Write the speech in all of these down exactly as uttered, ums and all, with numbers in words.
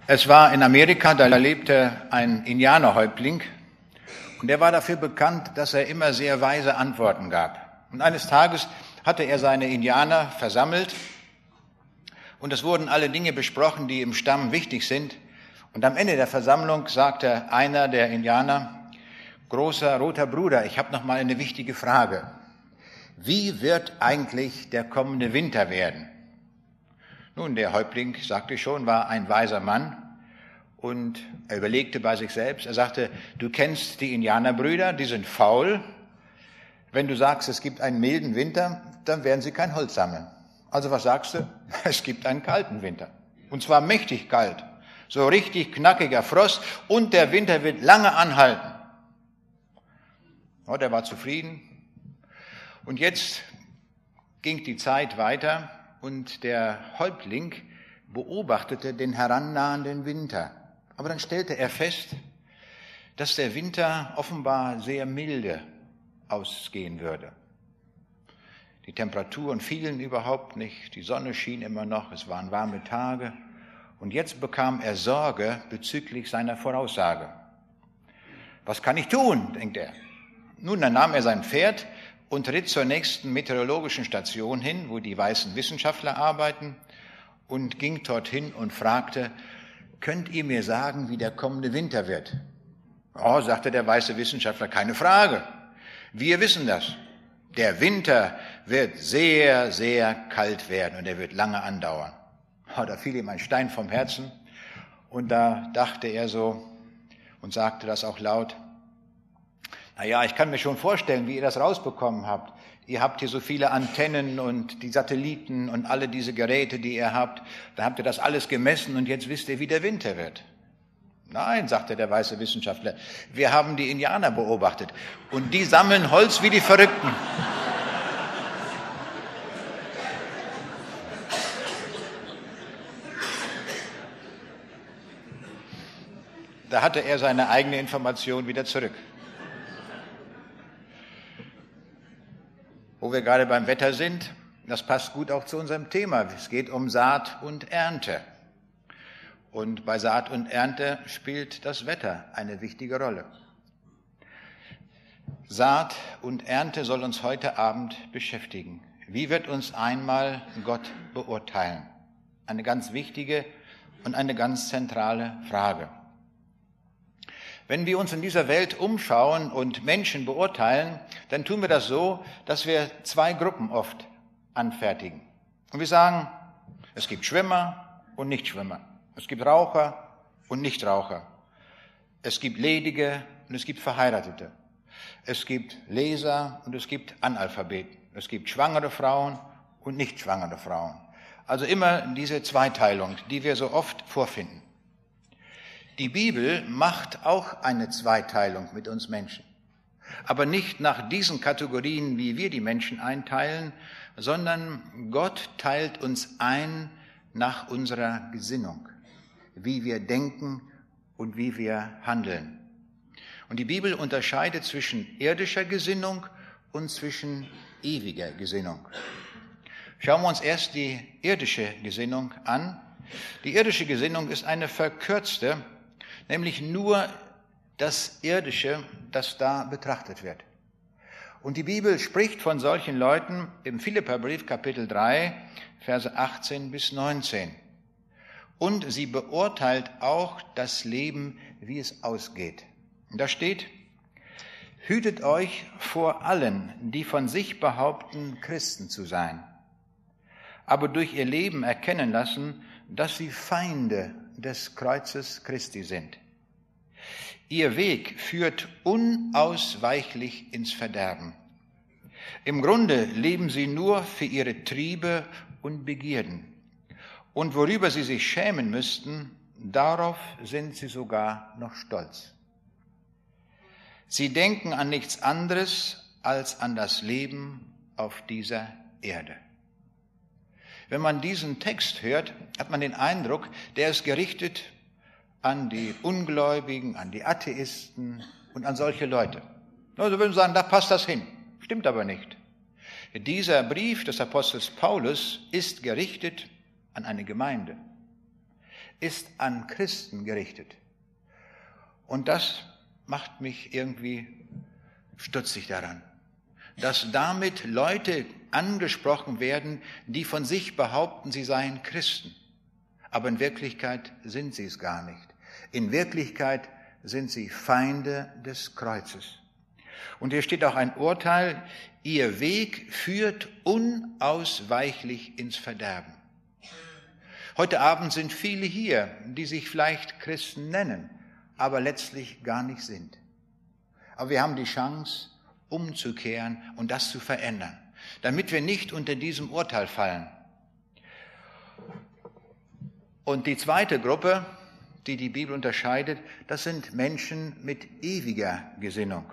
Es war in Amerika, da lebte ein Indianerhäuptling und der war dafür bekannt, dass er immer sehr weise Antworten gab. Und eines Tages hatte er seine Indianer versammelt und es wurden alle Dinge besprochen, die im Stamm wichtig sind. Und am Ende der Versammlung sagte einer der Indianer: Großer roter Bruder, ich habe noch mal eine wichtige Frage. Wie wird eigentlich der kommende Winter werden? Nun, der Häuptling, sagte ich schon, war ein weiser Mann und er überlegte bei sich selbst. Er sagte: Du kennst die Indianerbrüder, die sind faul. Wenn du sagst, es gibt einen milden Winter, dann werden sie kein Holz sammeln. Also was sagst du? Es gibt einen kalten Winter. Und zwar mächtig kalt. So richtig knackiger Frost und der Winter wird lange anhalten. Oh, der war zufrieden. Und jetzt ging die Zeit weiter und der Häuptling beobachtete den herannahenden Winter. Aber dann stellte er fest, dass der Winter offenbar sehr milde ausgehen würde. Die Temperaturen fielen überhaupt nicht, die Sonne schien immer noch, es waren warme Tage. Und jetzt bekam er Sorge bezüglich seiner Voraussage. Was kann ich tun, denkt er. Nun, dann nahm er sein Pferd und ritt zur nächsten meteorologischen Station hin, wo die weißen Wissenschaftler arbeiten, und ging dorthin und fragte: Könnt ihr mir sagen, wie der kommende Winter wird? Oh, sagte der weiße Wissenschaftler, keine Frage. Wir wissen das. Der Winter wird sehr, sehr kalt werden und er wird lange andauern. Oh, da fiel ihm ein Stein vom Herzen und da dachte er so und sagte das auch laut: Na ja, ich kann mir schon vorstellen, wie ihr das rausbekommen habt. Ihr habt hier so viele Antennen und die Satelliten und alle diese Geräte, die ihr habt. Da habt ihr das alles gemessen und jetzt wisst ihr, wie der Winter wird. Nein, sagte der weiße Wissenschaftler, wir haben die Indianer beobachtet und die sammeln Holz wie die Verrückten. Da hatte er seine eigene Information wieder zurück. Wo wir gerade beim Wetter sind, das passt gut auch zu unserem Thema. Es geht um Saat und Ernte. Und bei Saat und Ernte spielt das Wetter eine wichtige Rolle. Saat und Ernte soll uns heute Abend beschäftigen. Wie wird uns einmal Gott beurteilen? Eine ganz wichtige und eine ganz zentrale Frage. Wenn wir uns in dieser Welt umschauen und Menschen beurteilen, dann tun wir das so, dass wir zwei Gruppen oft anfertigen. Und wir sagen, es gibt Schwimmer und Nichtschwimmer. Es gibt Raucher und Nichtraucher. Es gibt Ledige und es gibt Verheiratete. Es gibt Leser und es gibt Analphabeten. Es gibt schwangere Frauen und nicht schwangere Frauen. Also immer diese Zweiteilung, die wir so oft vorfinden. Die Bibel macht auch eine Zweiteilung mit uns Menschen. Aber nicht nach diesen Kategorien, wie wir die Menschen einteilen, sondern Gott teilt uns ein nach unserer Gesinnung, wie wir denken und wie wir handeln. Und die Bibel unterscheidet zwischen irdischer Gesinnung und zwischen ewiger Gesinnung. Schauen wir uns erst die irdische Gesinnung an. Die irdische Gesinnung ist eine verkürzte, nämlich nur das Irdische, das da betrachtet wird. Und die Bibel spricht von solchen Leuten im Philipperbrief Kapitel drei, Verse achtzehn bis neunzehn. Und sie beurteilt auch das Leben, wie es ausgeht. Und da steht: Hütet euch vor allen, die von sich behaupten, Christen zu sein, aber durch ihr Leben erkennen lassen, dass sie Feinde des Kreuzes Christi sind. Ihr Weg führt unausweichlich ins Verderben. Im Grunde leben sie nur für ihre Triebe und Begierden. Und worüber sie sich schämen müssten, darauf sind sie sogar noch stolz. Sie denken an nichts anderes als an das Leben auf dieser Erde. Wenn man diesen Text hört, hat man den Eindruck, der ist gerichtet an die Ungläubigen, an die Atheisten und an solche Leute. Also würden wir sagen, da passt das hin. Stimmt aber nicht. Dieser Brief des Apostels Paulus ist gerichtet an eine Gemeinde. ist an Christen gerichtet. Und das macht mich irgendwie stutzig daran, dass damit Leute angesprochen werden, die von sich behaupten, sie seien Christen. Aber in Wirklichkeit sind sie es gar nicht. In Wirklichkeit sind sie Feinde des Kreuzes. Und hier steht auch ein Urteil, ihr Weg führt unausweichlich ins Verderben. Heute Abend sind viele hier, die sich vielleicht Christen nennen, aber letztlich gar nicht sind. Aber wir haben die Chance, umzukehren und das zu verändern, damit wir nicht unter diesem Urteil fallen. Und die zweite Gruppe, die die Bibel unterscheidet, das sind Menschen mit ewiger Gesinnung.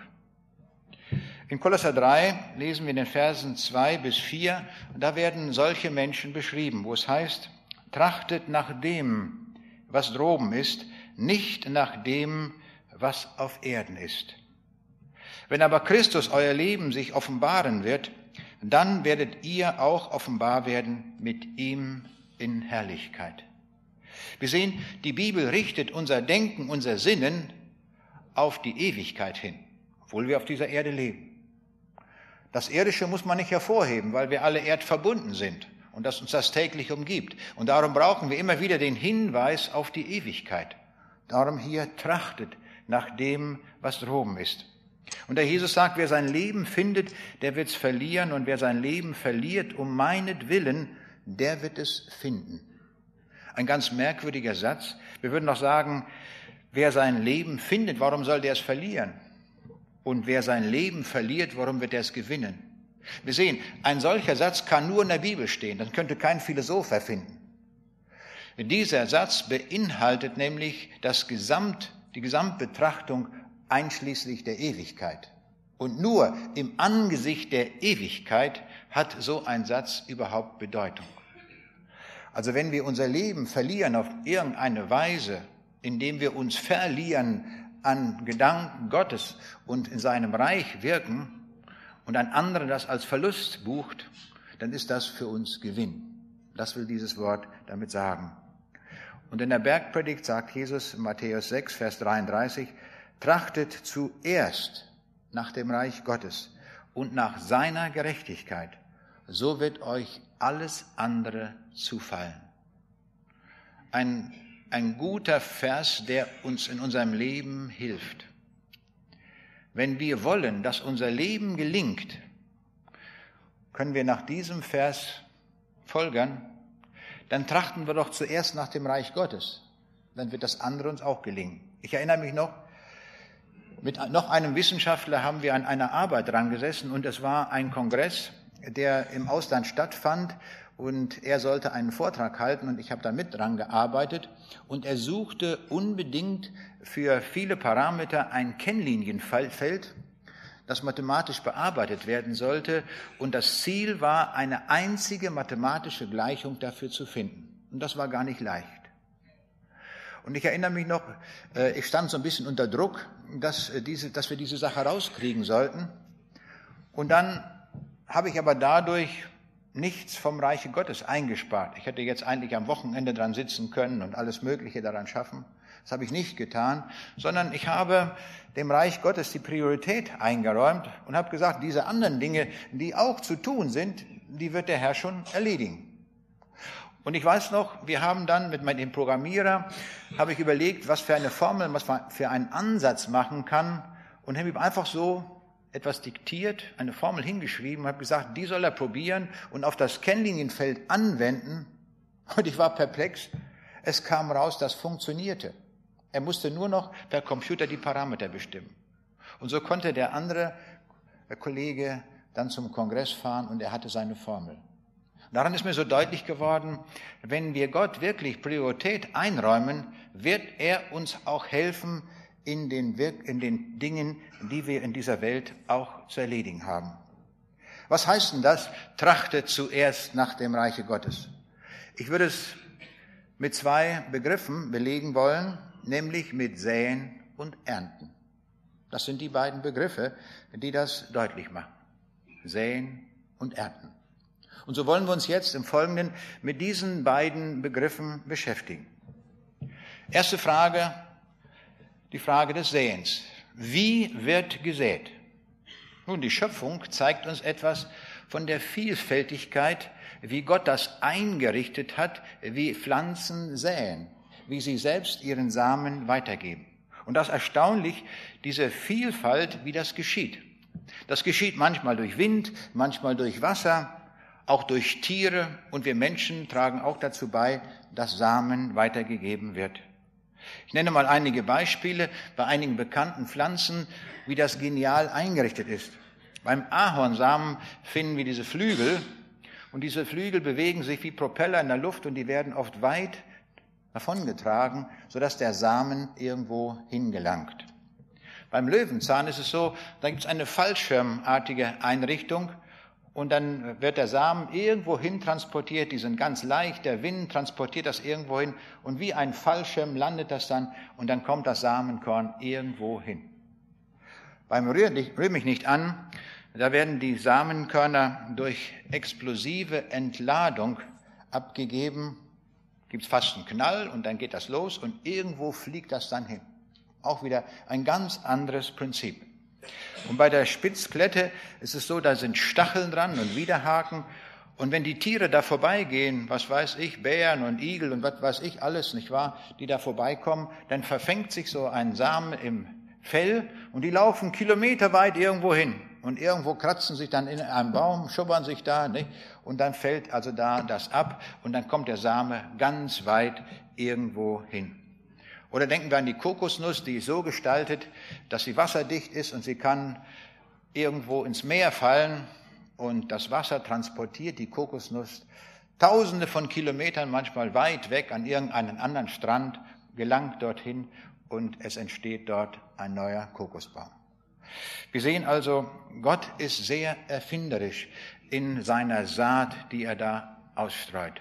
In Kolosser drei lesen wir in den Versen zwei bis vier, da werden solche Menschen beschrieben, wo es heißt, trachtet nach dem, was droben ist, nicht nach dem, was auf Erden ist. Wenn aber Christus euer Leben sich offenbaren wird, dann werdet ihr auch offenbar werden mit ihm in Herrlichkeit. Wir sehen, die Bibel richtet unser Denken, unser Sinnen auf die Ewigkeit hin, obwohl wir auf dieser Erde leben. Das Irdische muss man nicht hervorheben, weil wir alle erdverbunden sind und dass uns das täglich umgibt. Und darum brauchen wir immer wieder den Hinweis auf die Ewigkeit. Darum hier trachtet nach dem, was droben ist. Und der Jesus sagt, wer sein Leben findet, der wird es verlieren. Und wer sein Leben verliert um meinetwillen, der wird es finden. Ein ganz merkwürdiger Satz. Wir würden doch sagen, wer sein Leben findet, warum soll der es verlieren? Und wer sein Leben verliert, warum wird er es gewinnen? Wir sehen, ein solcher Satz kann nur in der Bibel stehen. Das könnte kein Philosoph erfinden. Dieser Satz beinhaltet nämlich das Gesamt, die Gesamtbetrachtung einschließlich der Ewigkeit. Und nur im Angesicht der Ewigkeit hat so ein Satz überhaupt Bedeutung. Also wenn wir unser Leben verlieren auf irgendeine Weise, indem wir uns verlieren an Gedanken Gottes und in seinem Reich wirken und ein anderer das als Verlust bucht, dann ist das für uns Gewinn. Das will dieses Wort damit sagen. Und in der Bergpredigt sagt Jesus in Matthäus sechs, Vers dreiunddreißig, trachtet zuerst nach dem Reich Gottes und nach seiner Gerechtigkeit, so wird euch alles andere zufallen. Ein, ein guter Vers, der uns in unserem Leben hilft. Wenn wir wollen, dass unser Leben gelingt, können wir nach diesem Vers folgern, dann trachten wir doch zuerst nach dem Reich Gottes. Dann wird das andere uns auch gelingen. Ich erinnere mich noch, mit noch einem Wissenschaftler haben wir an einer Arbeit dran gesessen und es war ein Kongress, der im Ausland stattfand und er sollte einen Vortrag halten und ich habe da mit dran gearbeitet und er suchte unbedingt für viele Parameter ein Kennlinienfeld, das mathematisch bearbeitet werden sollte und das Ziel war, eine einzige mathematische Gleichung dafür zu finden. Und das war gar nicht leicht. Und ich erinnere mich noch, ich stand so ein bisschen unter Druck, dass, diese, dass wir diese Sache rauskriegen sollten. Und dann habe ich aber dadurch nichts vom Reiche Gottes eingespart. Ich hätte jetzt eigentlich am Wochenende dran sitzen können und alles Mögliche daran schaffen. Das habe ich nicht getan, sondern ich habe dem Reich Gottes die Priorität eingeräumt und habe gesagt, diese anderen Dinge, die auch zu tun sind, die wird der Herr schon erledigen. Und ich weiß noch, wir haben dann mit dem Programmierer, habe ich überlegt, was für eine Formel, was für einen Ansatz machen kann und habe ihm einfach so etwas diktiert, eine Formel hingeschrieben, habe gesagt, die soll er probieren und auf das Kennlinienfeld anwenden. Und ich war perplex. Es kam raus, das funktionierte. Er musste nur noch per Computer die Parameter bestimmen. Und so konnte der andere Kollege dann zum Kongress fahren und er hatte seine Formel. Daran ist mir so deutlich geworden, wenn wir Gott wirklich Priorität einräumen, wird er uns auch helfen in den, Wirk- in den Dingen, die wir in dieser Welt auch zu erledigen haben. Was heißt denn das? Trachtet zuerst nach dem Reiche Gottes. Ich würde es mit zwei Begriffen belegen wollen, nämlich mit Säen und Ernten. Das sind die beiden Begriffe, die das deutlich machen. Säen und Ernten. Und so wollen wir uns jetzt im Folgenden mit diesen beiden Begriffen beschäftigen. Erste Frage, die Frage des Säens. Wie wird gesät? Nun, die Schöpfung zeigt uns etwas von der Vielfältigkeit, wie Gott das eingerichtet hat, wie Pflanzen säen, wie sie selbst ihren Samen weitergeben. Und das ist erstaunlich, diese Vielfalt, wie das geschieht. Das geschieht manchmal durch Wind, manchmal durch Wasser, auch durch Tiere, und wir Menschen tragen auch dazu bei, dass Samen weitergegeben wird. Ich nenne mal einige Beispiele bei einigen bekannten Pflanzen, wie das genial eingerichtet ist. Beim Ahornsamen finden wir diese Flügel, und diese Flügel bewegen sich wie Propeller in der Luft, und die werden oft weit davongetragen, sodass der Samen irgendwo hingelangt. Beim Löwenzahn ist es so, da gibt es eine fallschirmartige Einrichtung, und dann wird der Samen irgendwo hin transportiert, die sind ganz leicht, der Wind transportiert das irgendwo hin, und wie ein Fallschirm landet das dann, und dann kommt das Samenkorn irgendwo hin. Beim Rühr, rühr mich nicht an, da werden die Samenkörner durch explosive Entladung abgegeben, gibt es fast einen Knall, und dann geht das los, und irgendwo fliegt das dann hin. Auch wieder ein ganz anderes Prinzip. Und bei der Spitzklette ist es so, da sind Stacheln dran und Widerhaken. Und wenn die Tiere da vorbeigehen, was weiß ich, Bären und Igel und was weiß ich alles, nicht wahr, die da vorbeikommen, dann verfängt sich so ein Samen im Fell, und die laufen kilometerweit irgendwo hin. Und irgendwo kratzen sich dann in einem Baum, schubbern sich da, nicht? Und dann fällt also da das ab, und dann kommt der Same ganz weit irgendwo hin. Oder denken wir an die Kokosnuss, die ist so gestaltet, dass sie wasserdicht ist, und sie kann irgendwo ins Meer fallen, und das Wasser transportiert die Kokosnuss tausende von Kilometern, manchmal weit weg an irgendeinen anderen Strand, gelangt dorthin, und es entsteht dort ein neuer Kokosbaum. Wir sehen also, Gott ist sehr erfinderisch in seiner Saat, die er da ausstreut.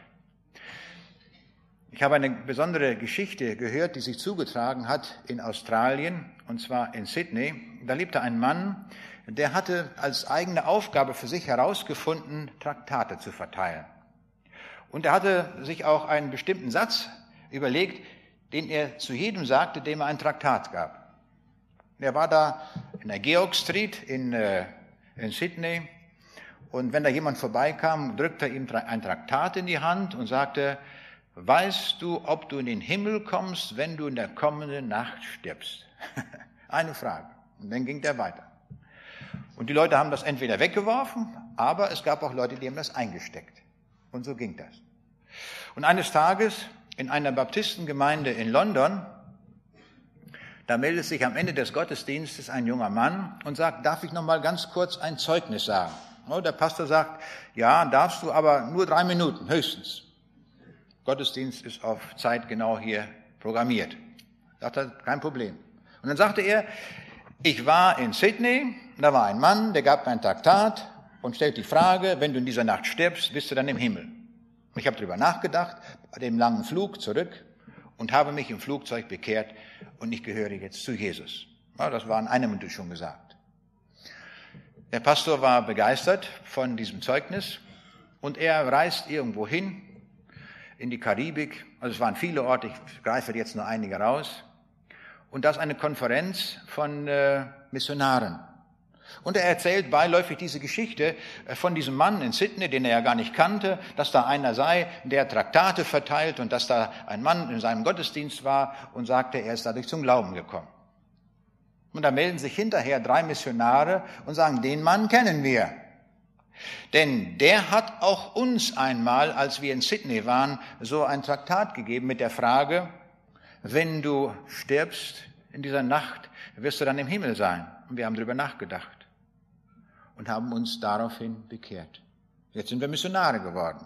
Ich habe eine besondere Geschichte gehört, die sich zugetragen hat in Australien, und zwar in Sydney. Da lebte ein Mann, der hatte als eigene Aufgabe für sich herausgefunden, Traktate zu verteilen. Und er hatte sich auch einen bestimmten Satz überlegt, den er zu jedem sagte, dem er ein Traktat gab. Er war da in der Georg Street in, äh, in Sydney, und wenn da jemand vorbeikam, drückte er ihm ein Traktat in die Hand und sagte: Weißt du, ob du in den Himmel kommst, wenn du in der kommenden Nacht stirbst? Eine Frage. Und dann ging der weiter. Und die Leute haben das entweder weggeworfen, aber es gab auch Leute, die haben das eingesteckt. Und so ging das. Und eines Tages in einer Baptistengemeinde in London, da meldet sich am Ende des Gottesdienstes ein junger Mann und sagt: Darf ich noch mal ganz kurz ein Zeugnis sagen? Und der Pastor sagt: Ja, darfst du, aber nur drei Minuten, höchstens. Gottesdienst ist auf Zeit genau hier programmiert. Sagt er, kein Problem. Und dann sagte er: Ich war in Sydney, da war ein Mann, der gab mir ein Traktat und stellt die Frage: Wenn du in dieser Nacht stirbst, bist du dann im Himmel? Ich habe darüber nachgedacht, bei dem langen Flug zurück, und habe mich im Flugzeug bekehrt, und ich gehöre jetzt zu Jesus. Ja, das war in einer Minute schon gesagt. Der Pastor war begeistert von diesem Zeugnis, und er reist irgendwo hin, in die Karibik, also es waren viele Orte, ich greife jetzt nur einige raus, und das ist eine Konferenz von äh, Missionaren. Und er erzählt beiläufig diese Geschichte von diesem Mann in Sydney, den er ja gar nicht kannte, dass da einer sei, der Traktate verteilt, und dass da ein Mann in seinem Gottesdienst war und sagte, er ist dadurch zum Glauben gekommen. Und da melden sich hinterher drei Missionare und sagen: Den Mann kennen wir. Denn der hat auch uns einmal, als wir in Sydney waren, so ein Traktat gegeben mit der Frage: Wenn du stirbst in dieser Nacht, wirst du dann im Himmel sein. Und wir haben darüber nachgedacht und haben uns daraufhin bekehrt. Jetzt sind wir Missionare geworden.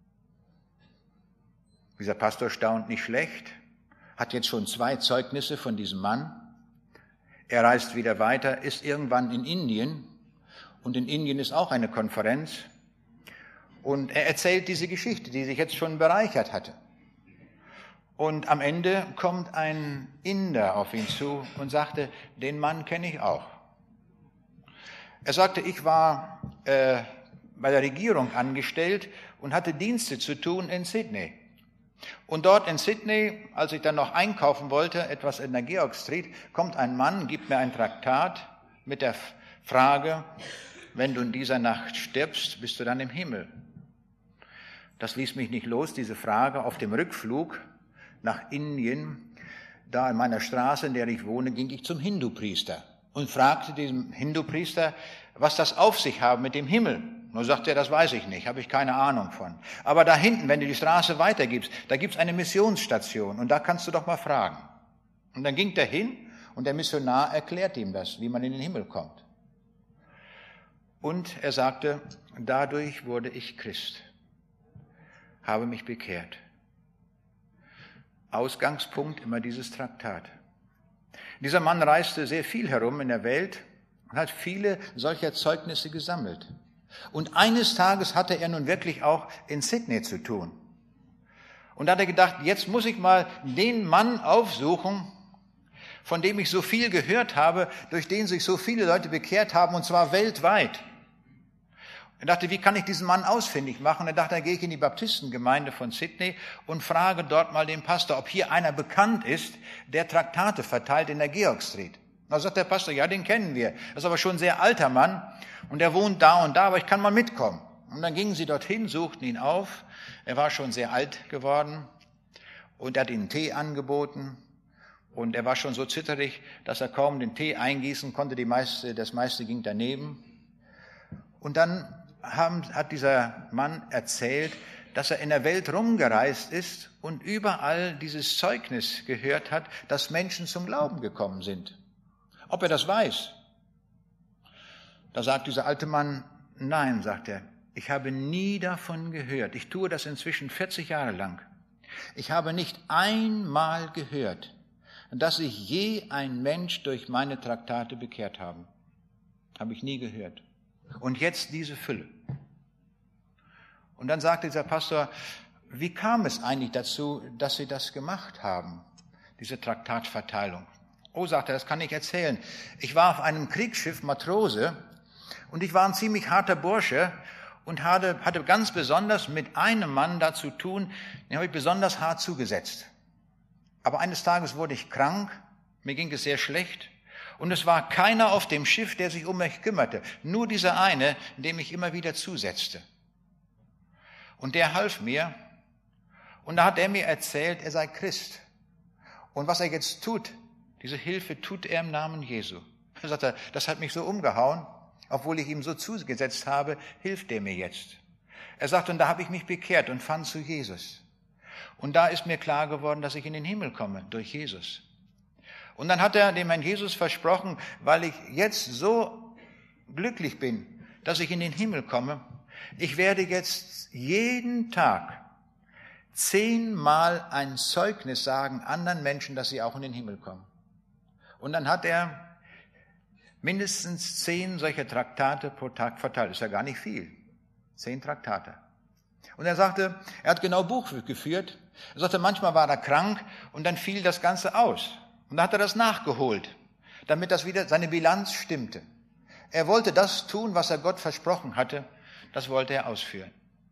Dieser Pastor staunt nicht schlecht, hat jetzt schon zwei Zeugnisse von diesem Mann. Er reist wieder weiter, ist irgendwann in Indien, und in Indien ist auch eine Konferenz, und er erzählt diese Geschichte, die sich jetzt schon bereichert hatte. Und am Ende kommt ein Inder auf ihn zu und sagte: Den Mann kenne ich auch. Er sagte: Ich war äh, bei der Regierung angestellt und hatte Dienste zu tun in Sydney. Und dort in Sydney, als ich dann noch einkaufen wollte, etwas in der Georg Street, kommt ein Mann, gibt mir ein Traktat mit der Frage, wenn du in dieser Nacht stirbst, bist du dann im Himmel. Das ließ mich nicht los, diese Frage. Auf dem Rückflug nach Indien, da in meiner Straße, in der ich wohne, ging ich zum Hindu-Priester und fragte diesem Hindu-Priester, was das auf sich haben mit dem Himmel. Nur sagte er, das weiß ich nicht, habe ich keine Ahnung von. Aber da hinten, wenn du die Straße weitergibst, da gibt's eine Missionsstation und da kannst du doch mal fragen. Und dann ging der hin und der Missionar erklärt ihm das, wie man in den Himmel kommt. Und er sagte, dadurch wurde ich Christ, habe mich bekehrt. Ausgangspunkt immer dieses Traktat. Dieser Mann reiste sehr viel herum in der Welt und hat viele solcher Zeugnisse gesammelt. Und eines Tages hatte er nun wirklich auch in Sydney zu tun. Und da hat er gedacht, jetzt muss ich mal den Mann aufsuchen, von dem ich so viel gehört habe, durch den sich so viele Leute bekehrt haben, und zwar weltweit. Er dachte, wie kann ich diesen Mann ausfindig machen? Er dachte, dann gehe ich in die Baptistengemeinde von Sydney und frage dort mal den Pastor, ob hier einer bekannt ist, der Traktate verteilt in der Georg Street. Da sagt der Pastor, ja, den kennen wir. Das ist aber schon ein sehr alter Mann und der wohnt da und da, aber ich kann mal mitkommen. Und dann gingen sie dorthin, suchten ihn auf. Er war schon sehr alt geworden und er hat ihnen Tee angeboten. Und er war schon so zitterig, dass er kaum den Tee eingießen konnte. Die meiste, das meiste ging daneben. Und dann haben, hat dieser Mann erzählt, dass er in der Welt rumgereist ist und überall dieses Zeugnis gehört hat, dass Menschen zum Glauben gekommen sind. Ob er das weiß? Da sagt dieser alte Mann, nein, sagt er, ich habe nie davon gehört. Ich tue das inzwischen vierzig Jahre lang. Ich habe nicht einmal gehört, dass sich je ein Mensch durch meine Traktate bekehrt haben. Habe ich nie gehört. Und jetzt diese Fülle. Und dann sagte dieser Pastor, wie kam es eigentlich dazu, dass Sie das gemacht haben, diese Traktatverteilung? Oh, sagte er, das kann ich erzählen. Ich war auf einem Kriegsschiff Matrose und ich war ein ziemlich harter Bursche und hatte, hatte ganz besonders mit einem Mann da zu tun, den habe ich besonders hart zugesetzt. Aber eines Tages wurde ich krank, mir ging es sehr schlecht und es war keiner auf dem Schiff, der sich um mich kümmerte. Nur dieser eine, dem ich immer wieder zusetzte. Und der half mir und da hat er mir erzählt, er sei Christ. Und was er jetzt tut, diese Hilfe tut er im Namen Jesu. Er sagte, das hat mich so umgehauen, obwohl ich ihm so zugesetzt habe, hilft er mir jetzt. Er sagte, und da habe ich mich bekehrt und fand zu Jesus. Und da ist mir klar geworden, dass ich in den Himmel komme, durch Jesus. Und dann hat er dem Herrn Jesus versprochen, weil ich jetzt so glücklich bin, dass ich in den Himmel komme, ich werde jetzt jeden Tag zehnmal ein Zeugnis sagen anderen Menschen, dass sie auch in den Himmel kommen. Und dann hat er mindestens zehn solcher Traktate pro Tag verteilt. Das ist ja gar nicht viel. Zehn Traktate. Und er sagte, er hat genau Buch geführt. Er sagte, manchmal war er krank und dann fiel das Ganze aus. Und dann hat er das nachgeholt, damit das wieder seine Bilanz stimmte. Er wollte das tun, was er Gott versprochen hatte. Das wollte er ausführen.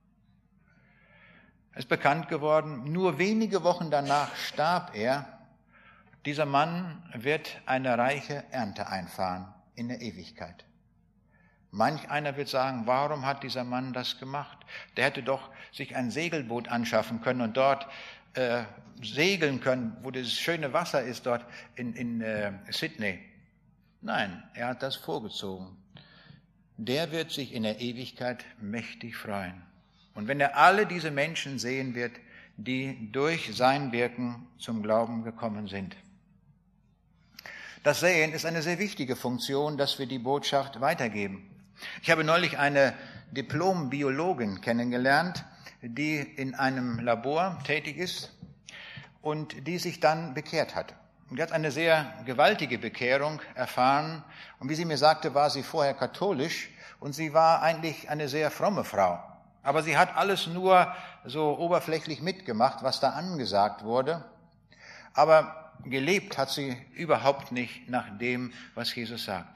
Es ist bekannt geworden, nur wenige Wochen danach starb er. Dieser Mann wird eine reiche Ernte einfahren in der Ewigkeit. Manch einer wird sagen, warum hat dieser Mann das gemacht? Der hätte doch sich ein Segelboot anschaffen können und dort äh, segeln können, wo das schöne Wasser ist dort in, in äh, Sydney. Nein, er hat das vorgezogen. Der wird sich in der Ewigkeit mächtig freuen. Und wenn er alle diese Menschen sehen wird, die durch sein Wirken zum Glauben gekommen sind. Das Sehen ist eine sehr wichtige Funktion, dass wir die Botschaft weitergeben. Ich habe neulich eine Diplom-Biologin kennengelernt, die in einem Labor tätig ist und die sich dann bekehrt hat. Und die hat eine sehr gewaltige Bekehrung erfahren. Und wie sie mir sagte, war sie vorher katholisch und sie war eigentlich eine sehr fromme Frau. Aber sie hat alles nur so oberflächlich mitgemacht, was da angesagt wurde. Aber gelebt hat sie überhaupt nicht nach dem, was Jesus sagt.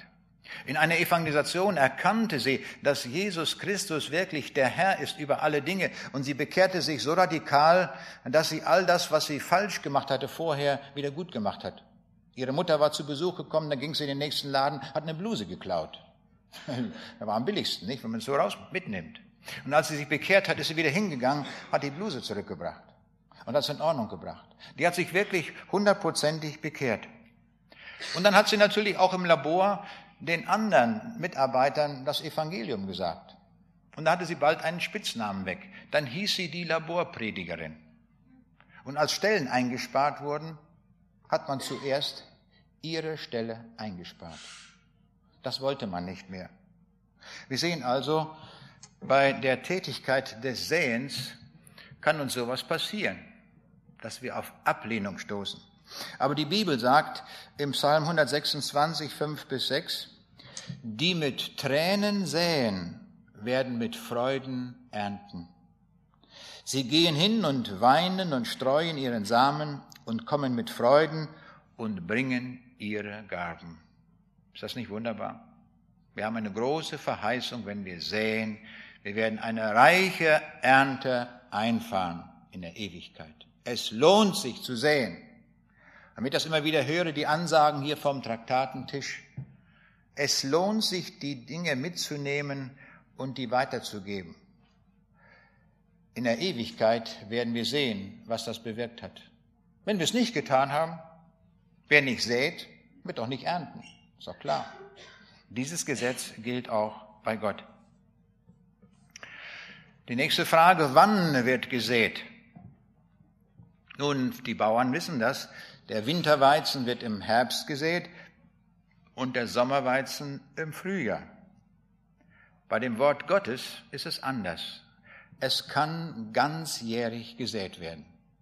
In einer Evangelisation erkannte sie, dass Jesus Christus wirklich der Herr ist über alle Dinge. Und sie bekehrte sich so radikal, dass sie all das, was sie falsch gemacht hatte vorher, wieder gut gemacht hat. Ihre Mutter war zu Besuch gekommen, dann ging sie in den nächsten Laden, hat eine Bluse geklaut. Das war am billigsten, nicht, wenn man es so raus mitnimmt. Und als sie sich bekehrt hat, ist sie wieder hingegangen, hat die Bluse zurückgebracht und hat es in Ordnung gebracht. Die hat sich wirklich hundertprozentig bekehrt. Und dann hat sie natürlich auch im Labor den anderen Mitarbeitern das Evangelium gesagt. Und da hatte sie bald einen Spitznamen weg. Dann hieß sie die Laborpredigerin. Und als Stellen eingespart wurden, hat man zuerst ihre Stelle eingespart. Das wollte man nicht mehr. Wir sehen also, bei der Tätigkeit des Säens kann uns sowas passieren, dass wir auf Ablehnung stoßen. Aber die Bibel sagt im Psalm hundertsechsundzwanzig, fünf bis sechs, die mit Tränen säen, werden mit Freuden ernten. Sie gehen hin und weinen und streuen ihren Samen und kommen mit Freuden und bringen ihre Gaben. Ist das nicht wunderbar? Wir haben eine große Verheißung, wenn wir säen. Wir werden eine reiche Ernte einfahren in der Ewigkeit. Es lohnt sich zu säen. Damit ich das immer wieder höre, die Ansagen hier vom Traktatentisch. Es lohnt sich, die Dinge mitzunehmen und die weiterzugeben. In der Ewigkeit werden wir sehen, was das bewirkt hat. Wenn wir es nicht getan haben, wer nicht sät, wird auch nicht ernten. Ist doch klar. Dieses Gesetz gilt auch bei Gott. Die nächste Frage, wann wird gesät? Nun, die Bauern wissen das. Der Winterweizen wird im Herbst gesät und der Sommerweizen im Frühjahr. Bei dem Wort Gottes ist es anders. Es kann ganzjährig gesät werden.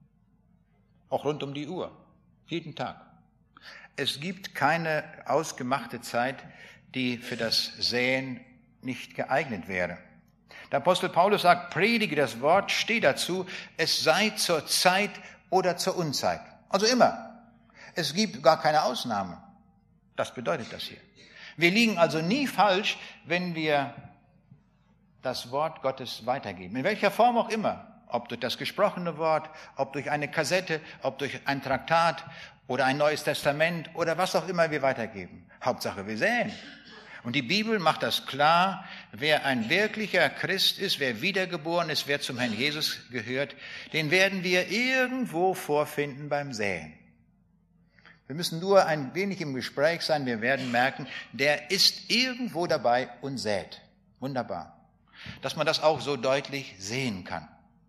Auch rund um die Uhr, jeden Tag. Es gibt keine ausgemachte Zeit, die für das Säen nicht geeignet wäre. Der Apostel Paulus sagt, predige das Wort, steh dazu, es sei zur Zeit oder zur Unzeit. Also immer. Es gibt gar keine Ausnahme. Das bedeutet das hier. Wir liegen also nie falsch, wenn wir das Wort Gottes weitergeben. In welcher Form auch immer. Ob durch das gesprochene Wort, ob durch eine Kassette, ob durch ein Traktat oder ein Neues Testament oder was auch immer wir weitergeben. Hauptsache wir säen. Und die Bibel macht das klar, wer ein wirklicher Christ ist, wer wiedergeboren ist, wer zum Herrn Jesus gehört, den werden wir irgendwo vorfinden beim Säen. Wir müssen nur ein wenig im Gespräch sein, wir werden merken, der ist irgendwo dabei und sät. Wunderbar. Dass man das auch so deutlich sehen kann.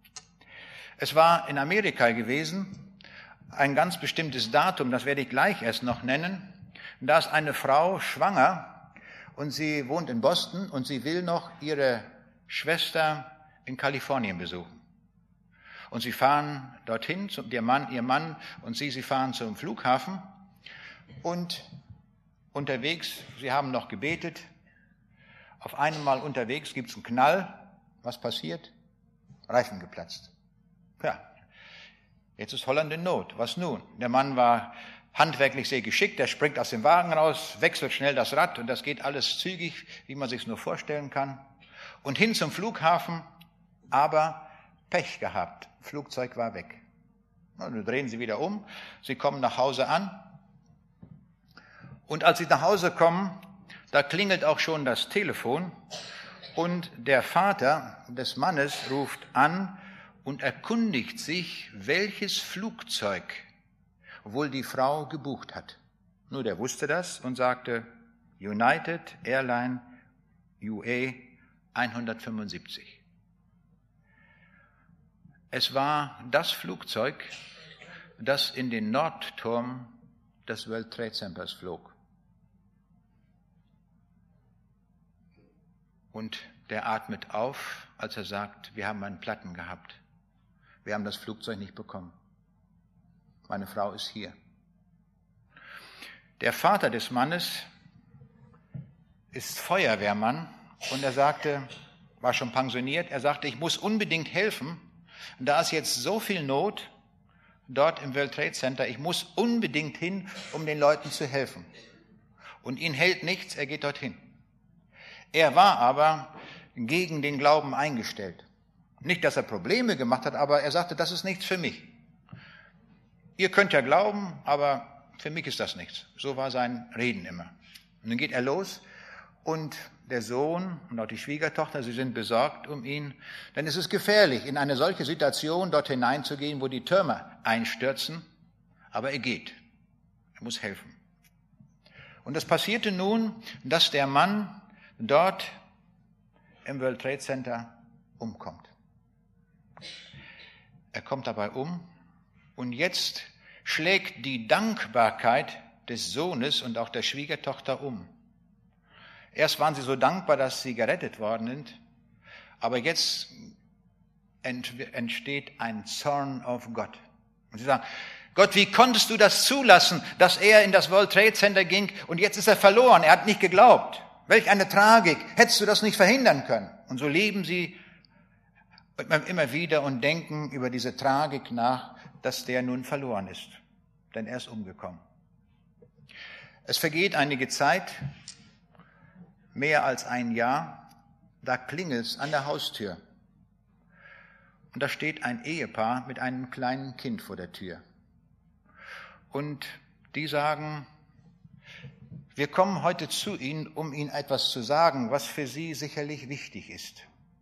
Es war in Amerika gewesen, ein ganz bestimmtes Datum, das werde ich gleich erst noch nennen. Da ist eine Frau schwanger und sie wohnt in Boston und sie will noch ihre Schwester in Kalifornien besuchen. Und sie fahren dorthin, der Mann, ihr Mann und sie, sie fahren zum Flughafen und unterwegs, sie haben noch gebetet, auf einmal unterwegs gibt es einen Knall. Was passiert? Reifen geplatzt. Ja, jetzt ist Holland in Not. Was nun? Der Mann war handwerklich sehr geschickt, er springt aus dem Wagen raus, wechselt schnell das Rad und das geht alles zügig, wie man sich es nur vorstellen kann. Und hin zum Flughafen, aber Pech gehabt. Flugzeug war weg. Und dann drehen sie wieder um, sie kommen nach Hause an. Und als sie nach Hause kommen, da klingelt auch schon das Telefon und der Vater des Mannes ruft an und erkundigt sich, welches Flugzeug wohl die Frau gebucht hat. Nur der wusste das und sagte, United Airline U A hundertfünfundsiebzig. Es war das Flugzeug, das in den Nordturm des World Trade Centers flog. Und der atmet auf, als er sagt, wir haben einen Platten gehabt. Wir haben das Flugzeug nicht bekommen. Meine Frau ist hier. Der Vater des Mannes ist Feuerwehrmann und er sagte, war schon pensioniert, er sagte, ich muss unbedingt helfen. Da ist jetzt so viel Not dort im World Trade Center, ich muss unbedingt hin, um den Leuten zu helfen. Und ihn hält nichts, er geht dorthin. Er war aber gegen den Glauben eingestellt. Nicht, dass er Probleme gemacht hat, aber er sagte, das ist nichts für mich. Ihr könnt ja glauben, aber für mich ist das nichts. So war sein Reden immer. Und dann geht er los und der Sohn und auch die Schwiegertochter, sie sind besorgt um ihn. Denn es ist gefährlich, in eine solche Situation dort hineinzugehen, wo die Türme einstürzen. Aber er geht. Er muss helfen. Und es passierte nun, dass der Mann dort im World Trade Center umkommt. Er kommt dabei um und jetzt schlägt die Dankbarkeit des Sohnes und auch der Schwiegertochter um. Erst waren sie so dankbar, dass sie gerettet worden sind, aber jetzt entsteht ein Zorn auf Gott. Und sie sagen, Gott, wie konntest du das zulassen, dass er in das World Trade Center ging und jetzt ist er verloren, er hat nicht geglaubt. Welch eine Tragik, hättest du das nicht verhindern können? Und so leben sie immer wieder und denken über diese Tragik nach, dass der nun verloren ist, denn er ist umgekommen. Es vergeht einige Zeit, mehr als ein Jahr, da klingelt's an der Haustür. Und da steht ein Ehepaar mit einem kleinen Kind vor der Tür. Und die sagen, wir kommen heute zu Ihnen, um Ihnen etwas zu sagen, was für Sie sicherlich wichtig ist.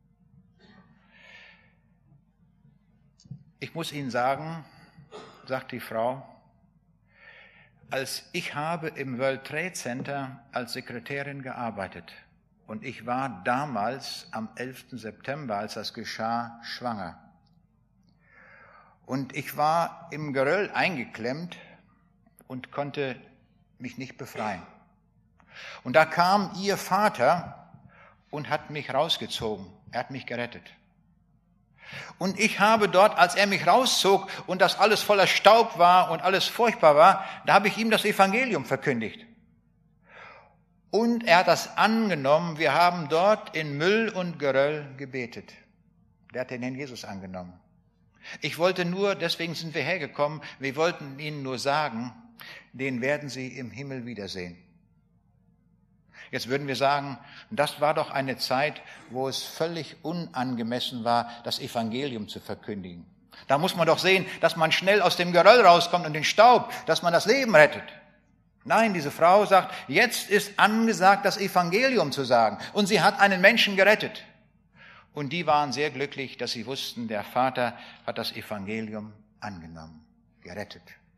Ich muss Ihnen sagen, sagt die Frau, als ich habe im World Trade Center als Sekretärin gearbeitet und ich war damals am elften September, als das geschah, schwanger. Und ich war im Geröll eingeklemmt und konnte mich nicht befreien. Und da kam ihr Vater und hat mich rausgezogen. Er hat mich gerettet. Und ich habe dort, als er mich rauszog und das alles voller Staub war und alles furchtbar war, da habe ich ihm das Evangelium verkündigt. Und er hat das angenommen. Wir haben dort in Müll und Geröll gebetet. Der hat den Herrn Jesus angenommen. Ich wollte nur, deswegen sind wir hergekommen, wir wollten Ihnen nur sagen, den werden Sie im Himmel wiedersehen. Jetzt würden wir sagen, das war doch eine Zeit, wo es völlig unangemessen war, das Evangelium zu verkündigen. Da muss man doch sehen, dass man schnell aus dem Geröll rauskommt und den Staub, dass man das Leben rettet. Nein, diese Frau sagt, jetzt ist angesagt, das Evangelium zu sagen. Und sie hat einen Menschen gerettet. Und die waren sehr glücklich, dass sie wussten, der Vater hat das Evangelium angenommen, gerettet.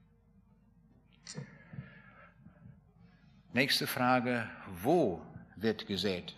Nächste Frage, wo wird gesät?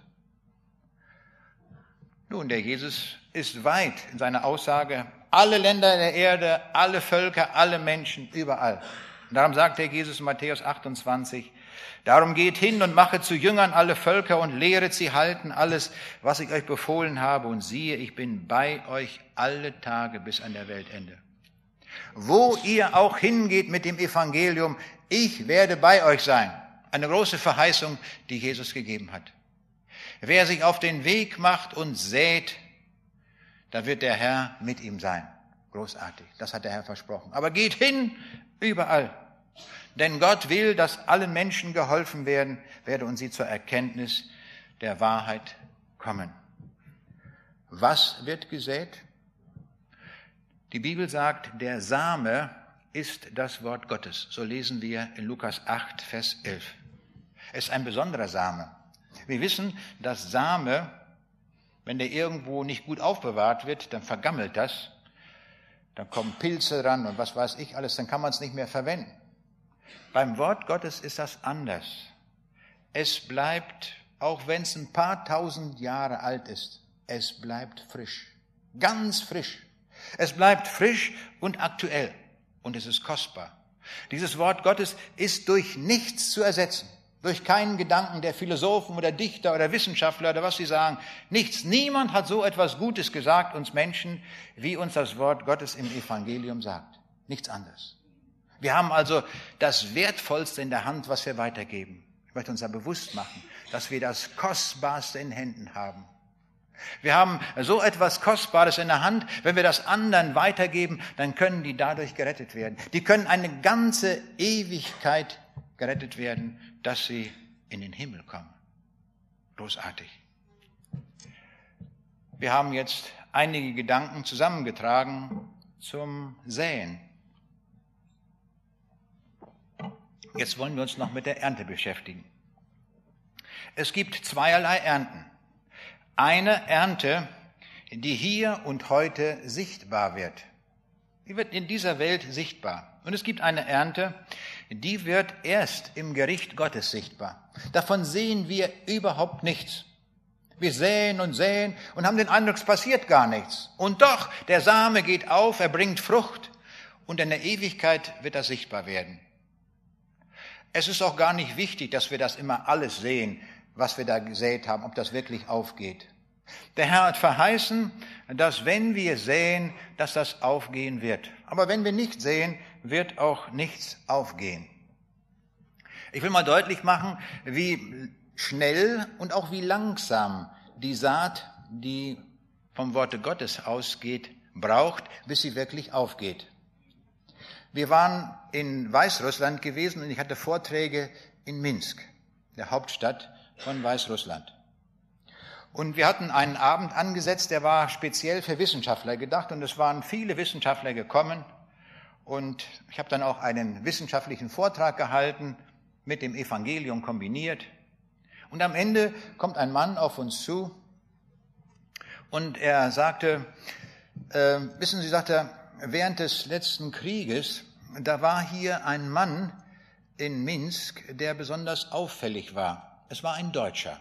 Nun, der Jesus ist weit in seiner Aussage, alle Länder der Erde, alle Völker, alle Menschen, überall. Und darum sagt der Jesus in Matthäus achtundzwanzig, darum geht hin und machet zu Jüngern alle Völker und lehret sie halten alles, was ich euch befohlen habe. Und siehe, ich bin bei euch alle Tage bis an der Weltende. Wo ihr auch hingeht mit dem Evangelium, ich werde bei euch sein. Eine große Verheißung, die Jesus gegeben hat. Wer sich auf den Weg macht und sät, da wird der Herr mit ihm sein. Großartig, das hat der Herr versprochen. Aber geht hin, überall. Denn Gott will, dass allen Menschen geholfen werden, werde und sie zur Erkenntnis der Wahrheit kommen. Was wird gesät? Die Bibel sagt, der Same ist das Wort Gottes. So lesen wir in Lukas acht, Vers elf. Es ist ein besonderer Same. Wir wissen, dass Same, wenn der irgendwo nicht gut aufbewahrt wird, dann vergammelt das. Dann kommen Pilze ran und was weiß ich alles, dann kann man es nicht mehr verwenden. Beim Wort Gottes ist das anders. Es bleibt, auch wenn es ein paar tausend Jahre alt ist, es bleibt frisch. Ganz frisch. Es bleibt frisch und aktuell. Und es ist kostbar. Dieses Wort Gottes ist durch nichts zu ersetzen. Durch keinen Gedanken der Philosophen oder Dichter oder Wissenschaftler oder was sie sagen. Nichts. Niemand hat so etwas Gutes gesagt, uns Menschen, wie uns das Wort Gottes im Evangelium sagt. Nichts anderes. Wir haben also das Wertvollste in der Hand, was wir weitergeben. Ich möchte uns da bewusst machen, dass wir das Kostbarste in Händen haben. Wir haben so etwas Kostbares in der Hand, wenn wir das anderen weitergeben, dann können die dadurch gerettet werden. Die können eine ganze Ewigkeit gerettet werden, dass sie in den Himmel komme. Großartig. Wir haben jetzt einige Gedanken zusammengetragen zum Säen. Jetzt wollen wir uns noch mit der Ernte beschäftigen. Es gibt zweierlei Ernten. Eine Ernte, die hier und heute sichtbar wird. Die wird in dieser Welt sichtbar. Und es gibt eine Ernte, die wird erst im Gericht Gottes sichtbar. Davon sehen wir überhaupt nichts. Wir säen und säen und haben den Eindruck, es passiert gar nichts. Und doch, der Same geht auf, er bringt Frucht und in der Ewigkeit wird das sichtbar werden. Es ist auch gar nicht wichtig, dass wir das immer alles sehen, was wir da gesät haben, ob das wirklich aufgeht. Der Herr hat verheißen, dass wenn wir säen, dass das aufgehen wird. Aber wenn wir nicht säen, wird auch nichts aufgehen. Ich will mal deutlich machen, wie schnell und auch wie langsam die Saat, die vom Worte Gottes ausgeht, braucht, bis sie wirklich aufgeht. Wir waren in Weißrussland gewesen und ich hatte Vorträge in Minsk, der Hauptstadt von Weißrussland. Und wir hatten einen Abend angesetzt, der war speziell für Wissenschaftler gedacht und es waren viele Wissenschaftler gekommen und ich habe dann auch einen wissenschaftlichen Vortrag gehalten, mit dem Evangelium kombiniert. Und am Ende kommt ein Mann auf uns zu und er sagte, äh, wissen Sie, sagt er, während des letzten Krieges, da war hier ein Mann in Minsk, der besonders auffällig war. Es war ein Deutscher.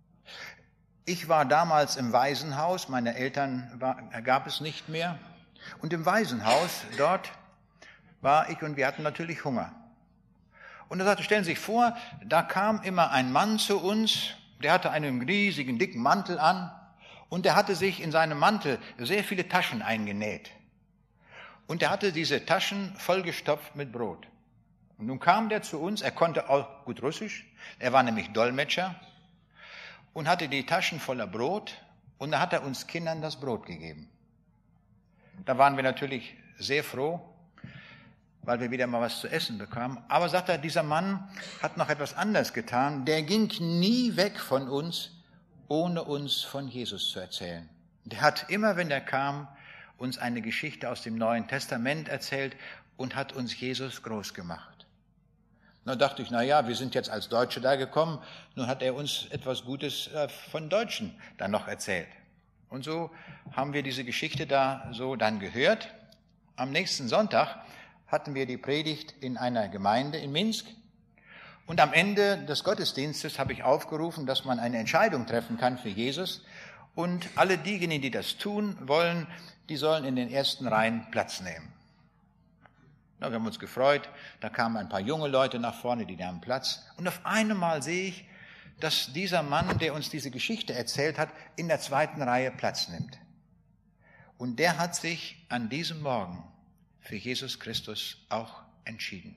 Ich war damals im Waisenhaus, meine Eltern war, gab es nicht mehr. Und im Waisenhaus, dort war ich und wir hatten natürlich Hunger. Und er sagte, stellen Sie sich vor, da kam immer ein Mann zu uns, der hatte einen riesigen, dicken Mantel an und der hatte sich in seinem Mantel sehr viele Taschen eingenäht. Und er hatte diese Taschen vollgestopft mit Brot. Und nun kam der zu uns, er konnte auch gut Russisch, er war nämlich Dolmetscher und hatte die Taschen voller Brot und da hat er uns Kindern das Brot gegeben. Da waren wir natürlich sehr froh, weil wir wieder mal was zu essen bekamen. Aber sagt er, dieser Mann hat noch etwas anderes getan. Der ging nie weg von uns, ohne uns von Jesus zu erzählen. Der hat immer, wenn er kam, uns eine Geschichte aus dem Neuen Testament erzählt und hat uns Jesus groß gemacht. Da dachte ich, na ja, wir sind jetzt als Deutsche da gekommen, nun hat er uns etwas Gutes von Deutschen dann noch erzählt. Und so haben wir diese Geschichte da so dann gehört. Am nächsten Sonntag hatten wir die Predigt in einer Gemeinde in Minsk. Und am Ende des Gottesdienstes habe ich aufgerufen, dass man eine Entscheidung treffen kann für Jesus. Und alle diejenigen, die das tun wollen, die sollen in den ersten Reihen Platz nehmen. Na, wir haben uns gefreut, da kamen ein paar junge Leute nach vorne, die nahmen Platz. Und auf einmal sehe ich, dass dieser Mann, der uns diese Geschichte erzählt hat, in der zweiten Reihe Platz nimmt. Und der hat sich an diesem Morgen für Jesus Christus auch entschieden.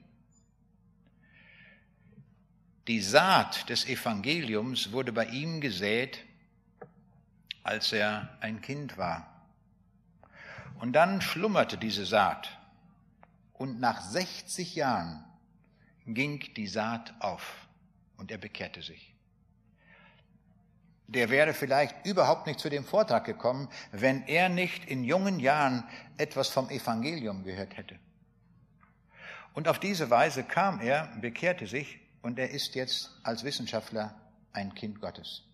Die Saat des Evangeliums wurde bei ihm gesät, als er ein Kind war. Und dann schlummerte diese Saat. Und nach sechzig Jahren ging die Saat auf und er bekehrte sich. Der wäre vielleicht überhaupt nicht zu dem Vortrag gekommen, wenn er nicht in jungen Jahren etwas vom Evangelium gehört hätte. Und auf diese Weise kam er, bekehrte sich und er ist jetzt als Wissenschaftler ein Kind Gottes.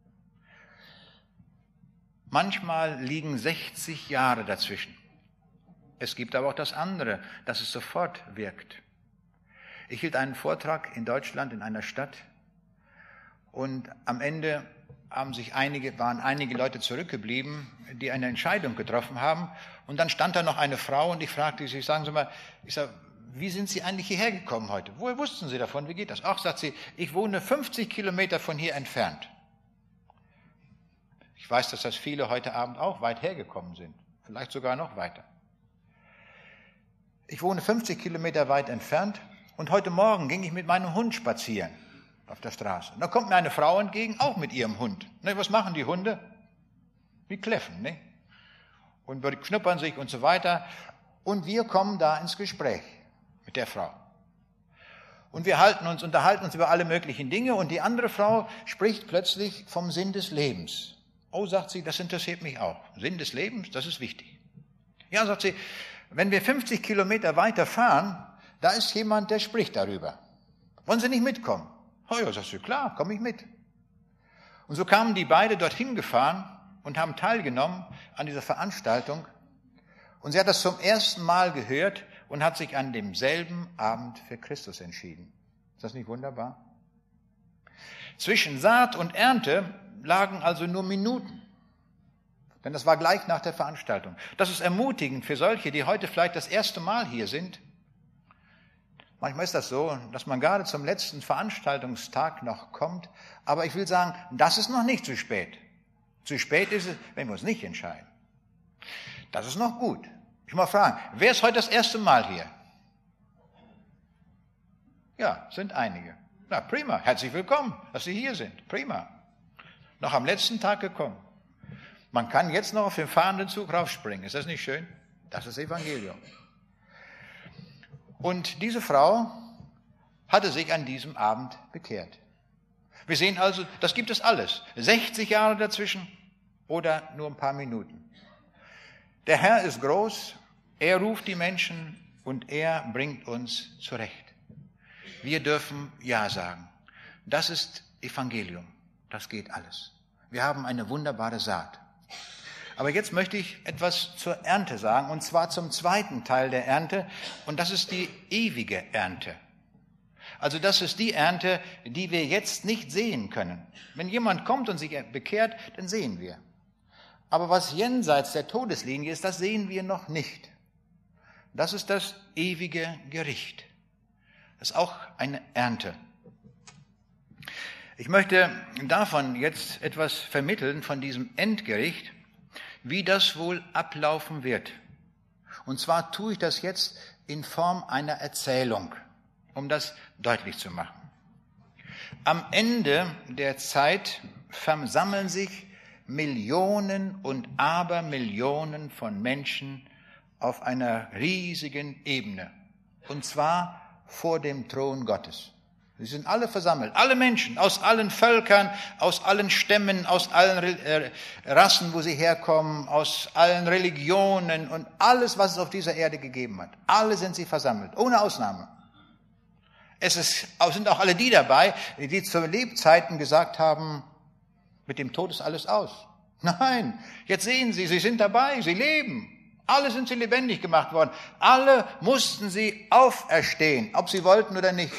Manchmal liegen sechzig Jahre dazwischen. Es gibt aber auch das andere, dass es sofort wirkt. Ich hielt einen Vortrag in Deutschland in einer Stadt und am Ende haben sich einige, waren einige Leute zurückgeblieben, die eine Entscheidung getroffen haben. Und dann stand da noch eine Frau und ich fragte sie, sagen Sie mal, ich sag, wie sind Sie eigentlich hierher gekommen heute? Woher wussten Sie davon? Wie geht das? Ach, sagt sie, ich wohne fünfzig Kilometer von hier entfernt. Ich weiß, dass das viele heute Abend auch weit hergekommen sind. Vielleicht sogar noch weiter. Ich wohne fünfzig Kilometer weit entfernt und heute Morgen ging ich mit meinem Hund spazieren auf der Straße. Und da kommt mir eine Frau entgegen, auch mit ihrem Hund. Ne, was machen die Hunde? Die kläffen, ne? Und schnuppern sich und so weiter. Und wir kommen da ins Gespräch mit der Frau. Und wir halten uns, unterhalten uns über alle möglichen Dinge und die andere Frau spricht plötzlich vom Sinn des Lebens. Oh, sagt sie, das interessiert mich auch. Sinn des Lebens, das ist wichtig. Ja, sagt sie, wenn wir fünfzig Kilometer weiter fahren, da ist jemand, der spricht darüber. Wollen Sie nicht mitkommen? Oh ja, sagst du, klar, komme ich mit. Und so kamen die beide dorthin gefahren und haben teilgenommen an dieser Veranstaltung. Und sie hat das zum ersten Mal gehört und hat sich an demselben Abend für Christus entschieden. Ist das nicht wunderbar? Zwischen Saat und Ernte lagen also nur Minuten. Denn das war gleich nach der Veranstaltung. Das ist ermutigend für solche, die heute vielleicht das erste Mal hier sind. Manchmal ist das so, dass man gerade zum letzten Veranstaltungstag noch kommt. Aber ich will sagen, das ist noch nicht zu spät. Zu spät ist es, wenn wir uns nicht entscheiden. Das ist noch gut. Ich will mal fragen, wer ist heute das erste Mal hier? Ja, sind einige. Na, prima. Herzlich willkommen, dass Sie hier sind. Prima. Noch am letzten Tag gekommen. Man kann jetzt noch auf den fahrenden Zug raufspringen. Ist das nicht schön? Das ist Evangelium. Und diese Frau hatte sich an diesem Abend bekehrt. Wir sehen also, das gibt es alles. sechzig Jahre dazwischen oder nur ein paar Minuten. Der Herr ist groß, er ruft die Menschen und er bringt uns zurecht. Wir dürfen Ja sagen. Das ist Evangelium. Das geht alles. Wir haben eine wunderbare Saat. Aber jetzt möchte ich etwas zur Ernte sagen, und zwar zum zweiten Teil der Ernte, und das ist die ewige Ernte. Also das ist die Ernte, die wir jetzt nicht sehen können. Wenn jemand kommt und sich bekehrt, dann sehen wir. Aber was jenseits der Todeslinie ist, das sehen wir noch nicht. Das ist das ewige Gericht. Das ist auch eine Ernte. Ich möchte davon jetzt etwas vermitteln, von diesem Endgericht, wie das wohl ablaufen wird. Und zwar tue ich das jetzt in Form einer Erzählung, um das deutlich zu machen. Am Ende der Zeit versammeln sich Millionen und Abermillionen von Menschen auf einer riesigen Ebene, und zwar vor dem Thron Gottes. Sie sind alle versammelt, alle Menschen, aus allen Völkern, aus allen Stämmen, aus allen Rassen, wo sie herkommen, aus allen Religionen und alles, was es auf dieser Erde gegeben hat. Alle sind sie versammelt, ohne Ausnahme. Es ist, sind auch alle die dabei, die zu Lebzeiten gesagt haben, mit dem Tod ist alles aus. Nein, jetzt sehen Sie, sie sind dabei, sie leben. Alle sind sie lebendig gemacht worden. Alle mussten sie auferstehen, ob sie wollten oder nicht.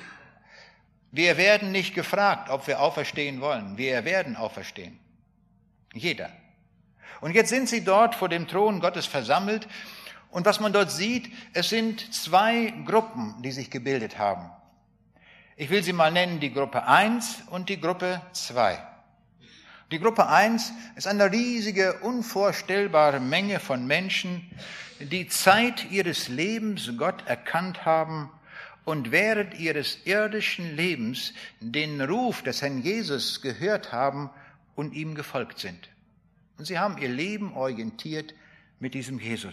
Wir werden nicht gefragt, ob wir auferstehen wollen. Wir werden auferstehen. Jeder. Und jetzt sind sie dort vor dem Thron Gottes versammelt. Und was man dort sieht, es sind zwei Gruppen, die sich gebildet haben. Ich will sie mal nennen, die Gruppe eins und die Gruppe zwei. Die Gruppe eins ist eine riesige, unvorstellbare Menge von Menschen, die Zeit ihres Lebens Gott erkannt haben und während ihres irdischen Lebens den Ruf des Herrn Jesus gehört haben und ihm gefolgt sind. Und sie haben ihr Leben orientiert mit diesem Jesus.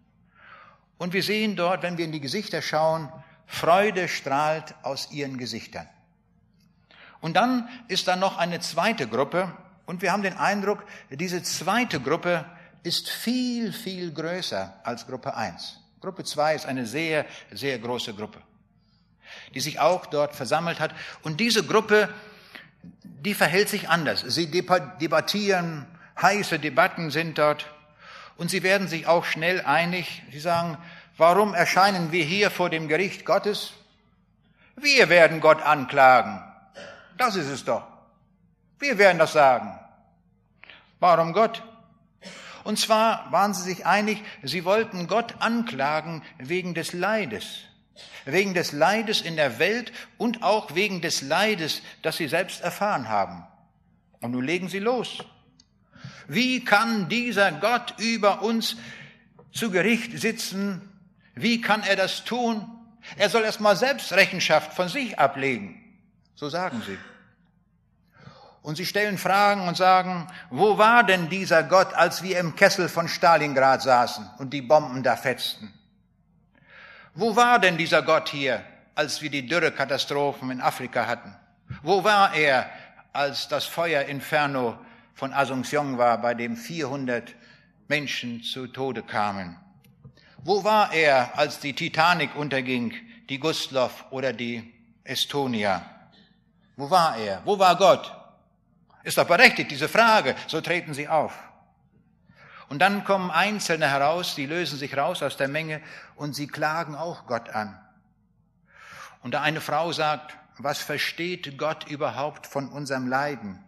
Und wir sehen dort, wenn wir in die Gesichter schauen, Freude strahlt aus ihren Gesichtern. Und dann ist da noch eine zweite Gruppe, und wir haben den Eindruck, diese zweite Gruppe ist viel, viel größer als Gruppe eins. Gruppe zwei ist eine sehr, sehr große Gruppe, die sich auch dort versammelt hat. Und diese Gruppe, die verhält sich anders. Sie debattieren, heiße Debatten sind dort. Und sie werden sich auch schnell einig. Sie sagen, warum erscheinen wir hier vor dem Gericht Gottes? Wir werden Gott anklagen. Das ist es doch. Wir werden das sagen. Warum Gott? Und zwar waren sie sich einig, sie wollten Gott anklagen wegen des Leides. Wegen des Leides in der Welt und auch wegen des Leides, das sie selbst erfahren haben. Und nun legen sie los. Wie kann dieser Gott über uns zu Gericht sitzen? Wie kann er das tun? Er soll erst mal selbst Rechenschaft von sich ablegen. So sagen sie. Und sie stellen Fragen und sagen, wo war denn dieser Gott, als wir im Kessel von Stalingrad saßen und die Bomben da fetzten? Wo war denn dieser Gott hier, als wir die Dürrekatastrophen in Afrika hatten? Wo war er, als das Feuerinferno von Asunción war, bei dem vierhundert Menschen zu Tode kamen? Wo war er, als die Titanic unterging, die Gustloff oder die Estonia? Wo war er? Wo war Gott? Ist doch berechtigt, diese Frage. So treten sie auf. Und dann kommen Einzelne heraus, die lösen sich raus aus der Menge und sie klagen auch Gott an. Und da eine Frau sagt, was versteht Gott überhaupt von unserem Leiden?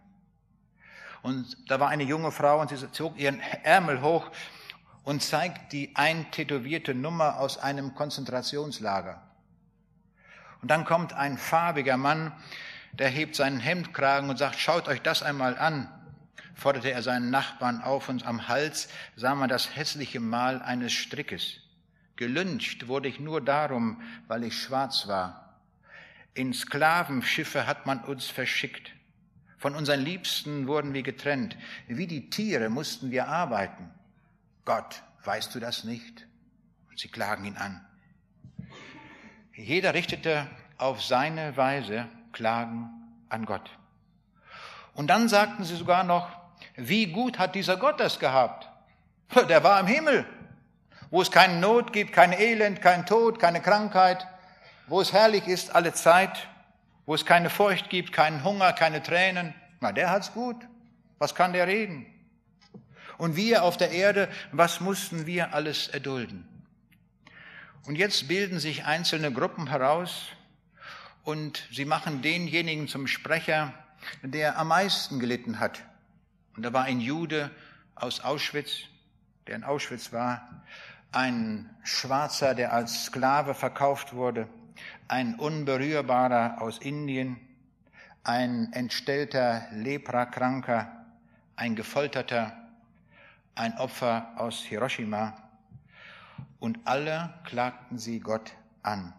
Und da war eine junge Frau und sie zog ihren Ärmel hoch und zeigt die eintätowierte Nummer aus einem Konzentrationslager. Und dann kommt ein farbiger Mann, der hebt seinen Hemdkragen und sagt, schaut euch das einmal an, forderte er seinen Nachbarn auf, und am Hals sah man das hässliche Mal eines Strickes. Gelyncht wurde ich nur darum, weil ich schwarz war. In Sklavenschiffe hat man uns verschickt. Von unseren Liebsten wurden wir getrennt. Wie die Tiere mussten wir arbeiten. Gott, weißt du das nicht? Und sie klagen ihn an. Jeder richtete auf seine Weise Klagen an Gott. Und dann sagten sie sogar noch, wie gut hat dieser Gott das gehabt? Der war im Himmel, wo es keine Not gibt, kein Elend, kein Tod, keine Krankheit, wo es herrlich ist alle Zeit, wo es keine Furcht gibt, keinen Hunger, keine Tränen. Na, der hat's gut. Was kann der reden? Und wir auf der Erde, was mussten wir alles erdulden? Und jetzt bilden sich einzelne Gruppen heraus und sie machen denjenigen zum Sprecher, der am meisten gelitten hat. Und da war ein Jude aus Auschwitz, der in Auschwitz war, ein Schwarzer, der als Sklave verkauft wurde, ein Unberührbarer aus Indien, ein entstellter Leprakranker, ein Gefolterter, ein Opfer aus Hiroshima. Und alle klagten sie Gott an.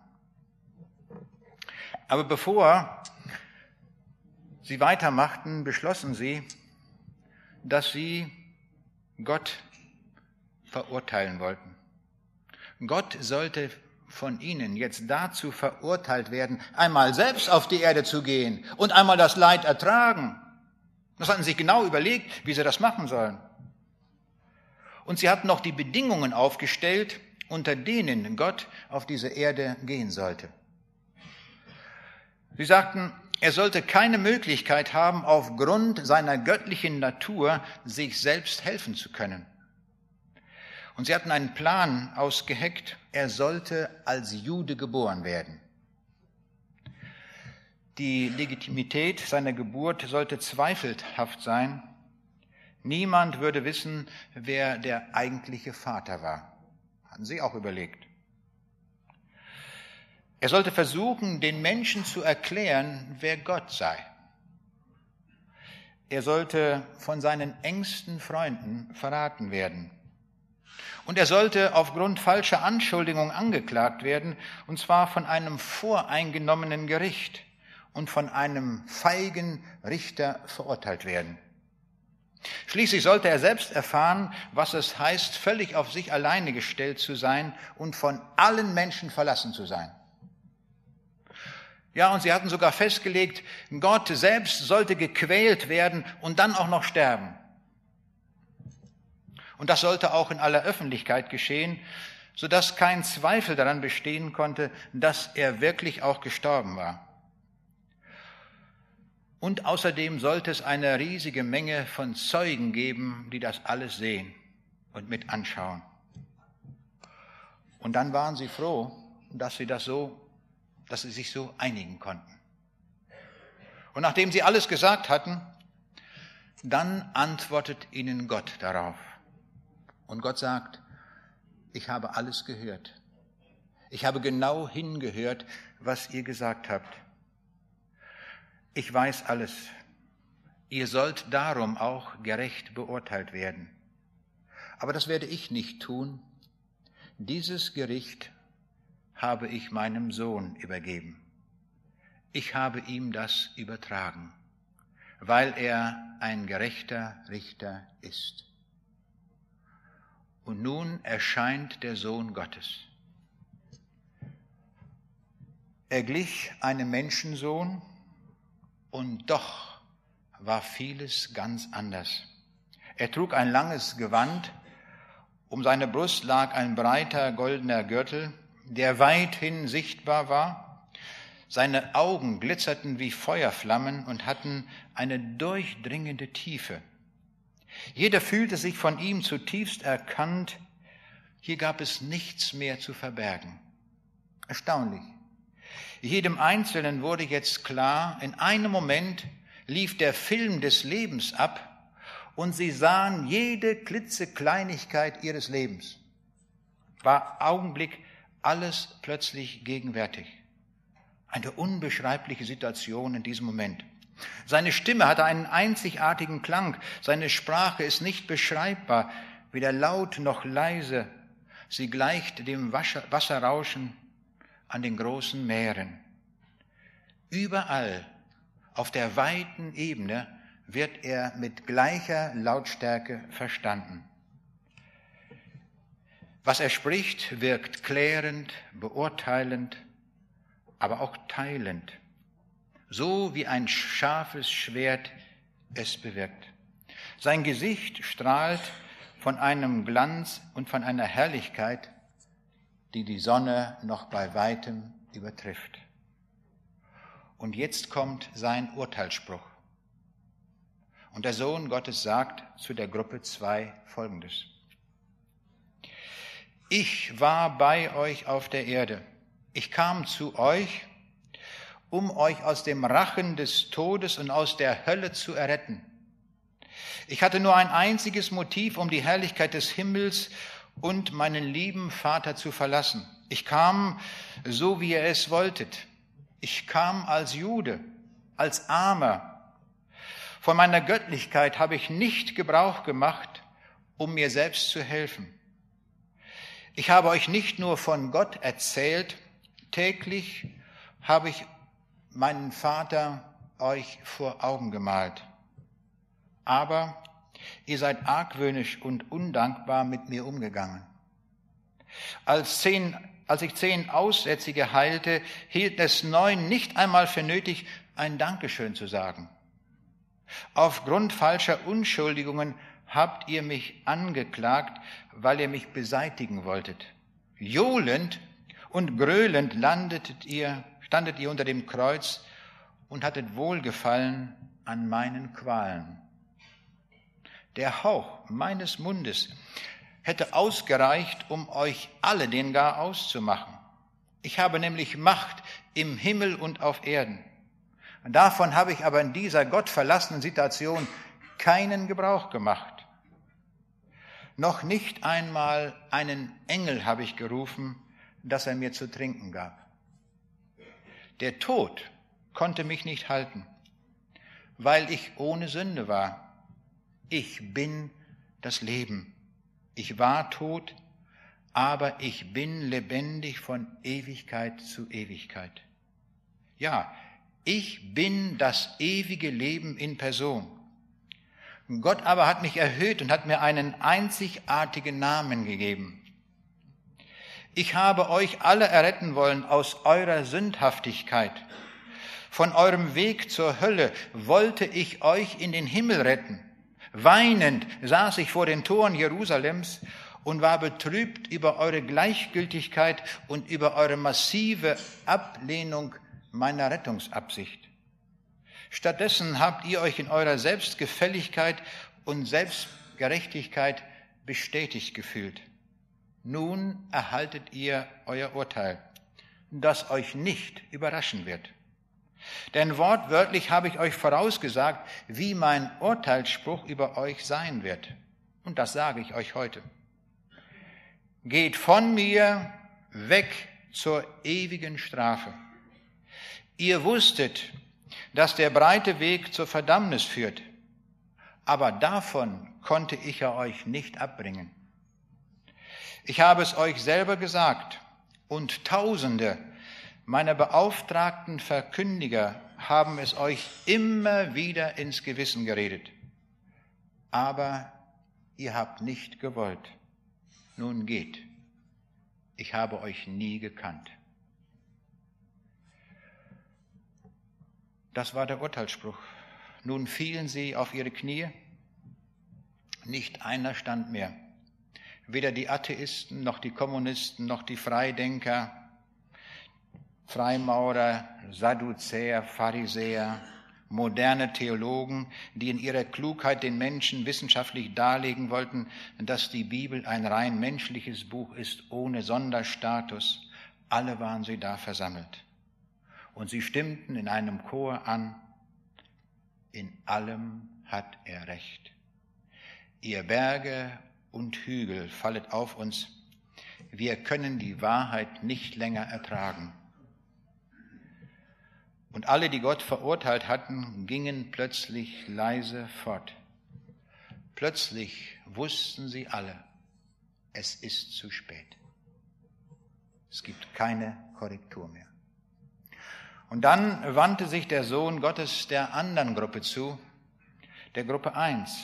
Aber bevor sie weitermachten, beschlossen sie, dass sie Gott verurteilen wollten. Gott sollte von ihnen jetzt dazu verurteilt werden, einmal selbst auf die Erde zu gehen und einmal das Leid ertragen. Das hatten sie sich genau überlegt, wie sie das machen sollen. Und sie hatten noch die Bedingungen aufgestellt, unter denen Gott auf diese Erde gehen sollte. Sie sagten, er sollte keine Möglichkeit haben, aufgrund seiner göttlichen Natur sich selbst helfen zu können. Und sie hatten einen Plan ausgeheckt, er sollte als Jude geboren werden. Die Legitimität seiner Geburt sollte zweifelhaft sein. Niemand würde wissen, wer der eigentliche Vater war. Hatten sie auch überlegt. Er sollte versuchen, den Menschen zu erklären, wer Gott sei. Er sollte von seinen engsten Freunden verraten werden. Und er sollte aufgrund falscher Anschuldigungen angeklagt werden, und zwar von einem voreingenommenen Gericht und von einem feigen Richter verurteilt werden. Schließlich sollte er selbst erfahren, was es heißt, völlig auf sich alleine gestellt zu sein und von allen Menschen verlassen zu sein. Ja, und sie hatten sogar festgelegt, Gott selbst sollte gequält werden und dann auch noch sterben. Und das sollte auch in aller Öffentlichkeit geschehen, sodass kein Zweifel daran bestehen konnte, dass er wirklich auch gestorben war. Und außerdem sollte es eine riesige Menge von Zeugen geben, die das alles sehen und mit anschauen. Und dann waren sie froh, dass sie das so dass sie sich so einigen konnten. Und nachdem sie alles gesagt hatten, dann antwortet ihnen Gott darauf. Und Gott sagt, ich habe alles gehört. Ich habe genau hingehört, was ihr gesagt habt. Ich weiß alles. Ihr sollt darum auch gerecht beurteilt werden. Aber das werde ich nicht tun. Dieses Gericht habe ich meinem Sohn übergeben. Ich habe ihm das übertragen, weil er ein gerechter Richter ist. Und nun erscheint der Sohn Gottes. Er glich einem Menschensohn, und doch war vieles ganz anders. Er trug ein langes Gewand, um seine Brust lag ein breiter goldener Gürtel, der weithin sichtbar war. Seine Augen glitzerten wie Feuerflammen und hatten eine durchdringende Tiefe. Jeder fühlte sich von ihm zutiefst erkannt. Hier gab es nichts mehr zu verbergen. Erstaunlich. Jedem Einzelnen wurde jetzt klar, in einem Moment lief der Film des Lebens ab und sie sahen jede klitzekleinigkeit ihres Lebens. War Augenblick alles plötzlich gegenwärtig. Eine unbeschreibliche Situation in diesem Moment. Seine Stimme hatte einen einzigartigen Klang. Seine Sprache ist nicht beschreibbar, weder laut noch leise. Sie gleicht dem Wasserrauschen an den großen Meeren. Überall auf der weiten Ebene wird er mit gleicher Lautstärke verstanden. Was er spricht, wirkt klärend, beurteilend, aber auch teilend, so wie ein scharfes Schwert es bewirkt. Sein Gesicht strahlt von einem Glanz und von einer Herrlichkeit, die die Sonne noch bei weitem übertrifft. Und jetzt kommt sein Urteilsspruch. Und der Sohn Gottes sagt zu der Gruppe zwei Folgendes. Ich war bei euch auf der Erde. Ich kam zu euch, um euch aus dem Rachen des Todes und aus der Hölle zu erretten. Ich hatte nur ein einziges Motiv, um die Herrlichkeit des Himmels und meinen lieben Vater zu verlassen. Ich kam, so wie ihr es wolltet. Ich kam als Jude, als Armer. Von meiner Göttlichkeit habe ich nicht Gebrauch gemacht, um mir selbst zu helfen. Ich habe euch nicht nur von Gott erzählt, täglich habe ich meinen Vater euch vor Augen gemalt. Aber ihr seid argwöhnisch und undankbar mit mir umgegangen. Als, zehn, als ich zehn Aussätzige heilte, hielt es neun nicht einmal für nötig, ein Dankeschön zu sagen. Aufgrund falscher Unschuldigungen habt ihr mich angeklagt, weil ihr mich beseitigen wolltet. Johlend und gröhlend landetet ihr, standet ihr unter dem Kreuz und hattet Wohlgefallen an meinen Qualen. Der Hauch meines Mundes hätte ausgereicht, um euch alle den Garaus zu machen. Ich habe nämlich Macht im Himmel und auf Erden. Und davon habe ich aber in dieser gottverlassenen Situation keinen Gebrauch gemacht. Noch nicht einmal einen Engel habe ich gerufen, dass er mir zu trinken gab. Der Tod konnte mich nicht halten, weil ich ohne Sünde war. Ich bin das Leben. Ich war tot, aber ich bin lebendig von Ewigkeit zu Ewigkeit. Ja, ich bin das ewige Leben in Person. Gott aber hat mich erhöht und hat mir einen einzigartigen Namen gegeben. Ich habe euch alle erretten wollen aus eurer Sündhaftigkeit. Von eurem Weg zur Hölle wollte ich euch in den Himmel retten. Weinend saß ich vor den Toren Jerusalems und war betrübt über eure Gleichgültigkeit und über eure massive Ablehnung meiner Rettungsabsicht. Stattdessen habt ihr euch in eurer Selbstgefälligkeit und Selbstgerechtigkeit bestätigt gefühlt. Nun erhaltet ihr euer Urteil, das euch nicht überraschen wird. Denn wortwörtlich habe ich euch vorausgesagt, wie mein Urteilsspruch über euch sein wird. Und das sage ich euch heute. Geht von mir weg zur ewigen Strafe. Ihr wusstet, dass der breite Weg zur Verdammnis führt, aber davon konnte ich ja euch nicht abbringen. Ich habe es euch selber gesagt, und Tausende meiner beauftragten Verkündiger haben es euch immer wieder ins Gewissen geredet. Aber ihr habt nicht gewollt. Nun geht. Ich habe euch nie gekannt. Das war der Urteilsspruch. Nun fielen sie auf ihre Knie. Nicht einer stand mehr. Weder die Atheisten, noch die Kommunisten, noch die Freidenker, Freimaurer, Sadduzäer, Pharisäer, moderne Theologen, die in ihrer Klugheit den Menschen wissenschaftlich darlegen wollten, dass die Bibel ein rein menschliches Buch ist, ohne Sonderstatus. Alle waren sie da versammelt. Und sie stimmten in einem Chor an: In allem hat er Recht. Ihr Berge und Hügel, fallet auf uns. Wir können die Wahrheit nicht länger ertragen. Und alle, die Gott verurteilt hatten, gingen plötzlich leise fort. Plötzlich wussten sie alle, es ist zu spät. Es gibt keine Korrektur mehr. Und dann wandte sich der Sohn Gottes der anderen Gruppe zu, der Gruppe eins.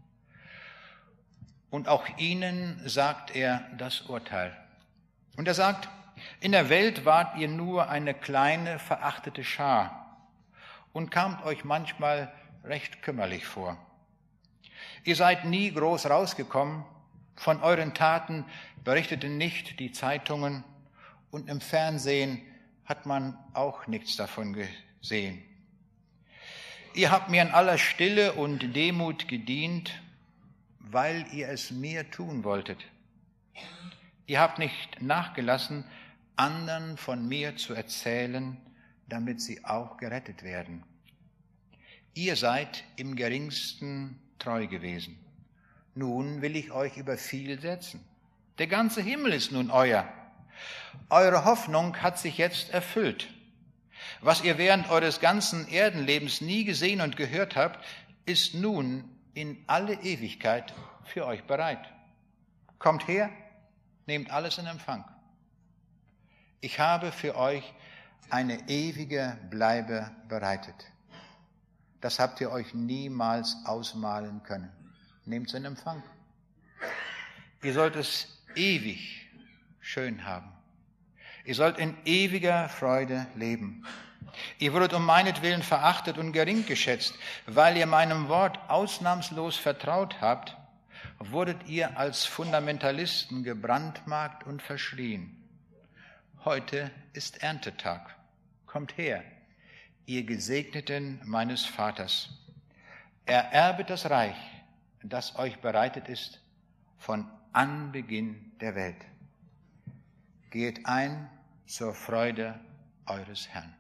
Und auch ihnen sagt er das Urteil. Und er sagt: In der Welt wart ihr nur eine kleine, verachtete Schar und kamt euch manchmal recht kümmerlich vor. Ihr seid nie groß rausgekommen, von euren Taten berichteten nicht die Zeitungen und im Fernsehen hat man auch nichts davon gesehen. Ihr habt mir in aller Stille und Demut gedient, weil ihr es mir tun wolltet. Ihr habt nicht nachgelassen, anderen von mir zu erzählen, damit sie auch gerettet werden. Ihr seid im geringsten treu gewesen. Nun will ich euch über viel setzen. Der ganze Himmel ist nun euer. Eure Hoffnung hat sich jetzt erfüllt. Was ihr während eures ganzen Erdenlebens nie gesehen und gehört habt, ist nun in alle Ewigkeit für euch bereit. Kommt her, nehmt alles in Empfang. Ich habe für euch eine ewige Bleibe bereitet. Das habt ihr euch niemals ausmalen können. Nehmt es in Empfang. Ihr sollt es ewig schön haben. Ihr sollt in ewiger Freude leben. Ihr wurdet um meinetwillen verachtet und gering geschätzt. Weil ihr meinem Wort ausnahmslos vertraut habt, wurdet ihr als Fundamentalisten gebrandmarkt und verschrien. Heute ist Erntetag. Kommt her, ihr Gesegneten meines Vaters. Ererbet das Reich, das euch bereitet ist von Anbeginn der Welt. Geht ein zur Freude eures Herrn.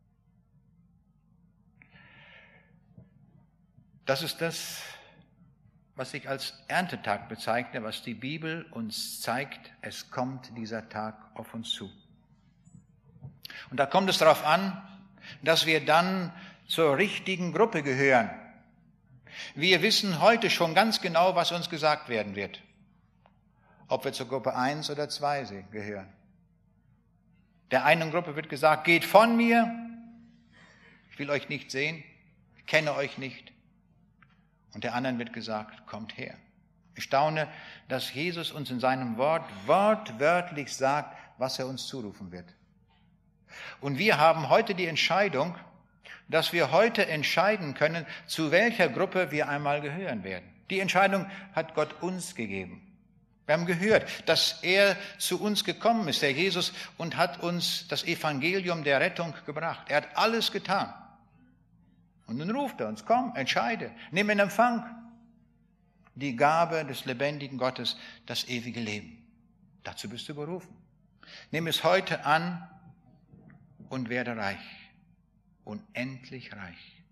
Das ist das, was ich als Erntetag bezeichne, was die Bibel uns zeigt. Es kommt dieser Tag auf uns zu. Und da kommt es darauf an, dass wir dann zur richtigen Gruppe gehören. Wir wissen heute schon ganz genau, was uns gesagt werden wird. Ob wir zur Gruppe eins oder zwei gehören. Der einen Gruppe wird gesagt: Geht von mir, ich will euch nicht sehen, ich kenne euch nicht. Und der anderen wird gesagt: Kommt her. Ich staune, dass Jesus uns in seinem Wort wortwörtlich sagt, was er uns zurufen wird. Und wir haben heute die Entscheidung, dass wir heute entscheiden können, zu welcher Gruppe wir einmal gehören werden. Die Entscheidung hat Gott uns gegeben. Wir haben gehört, dass er zu uns gekommen ist, der Jesus, und hat uns das Evangelium der Rettung gebracht. Er hat alles getan. Und nun ruft er uns: Komm, entscheide, nimm in Empfang die Gabe des lebendigen Gottes, das ewige Leben. Dazu bist du berufen. Nimm es heute an und werde reich, unendlich reich.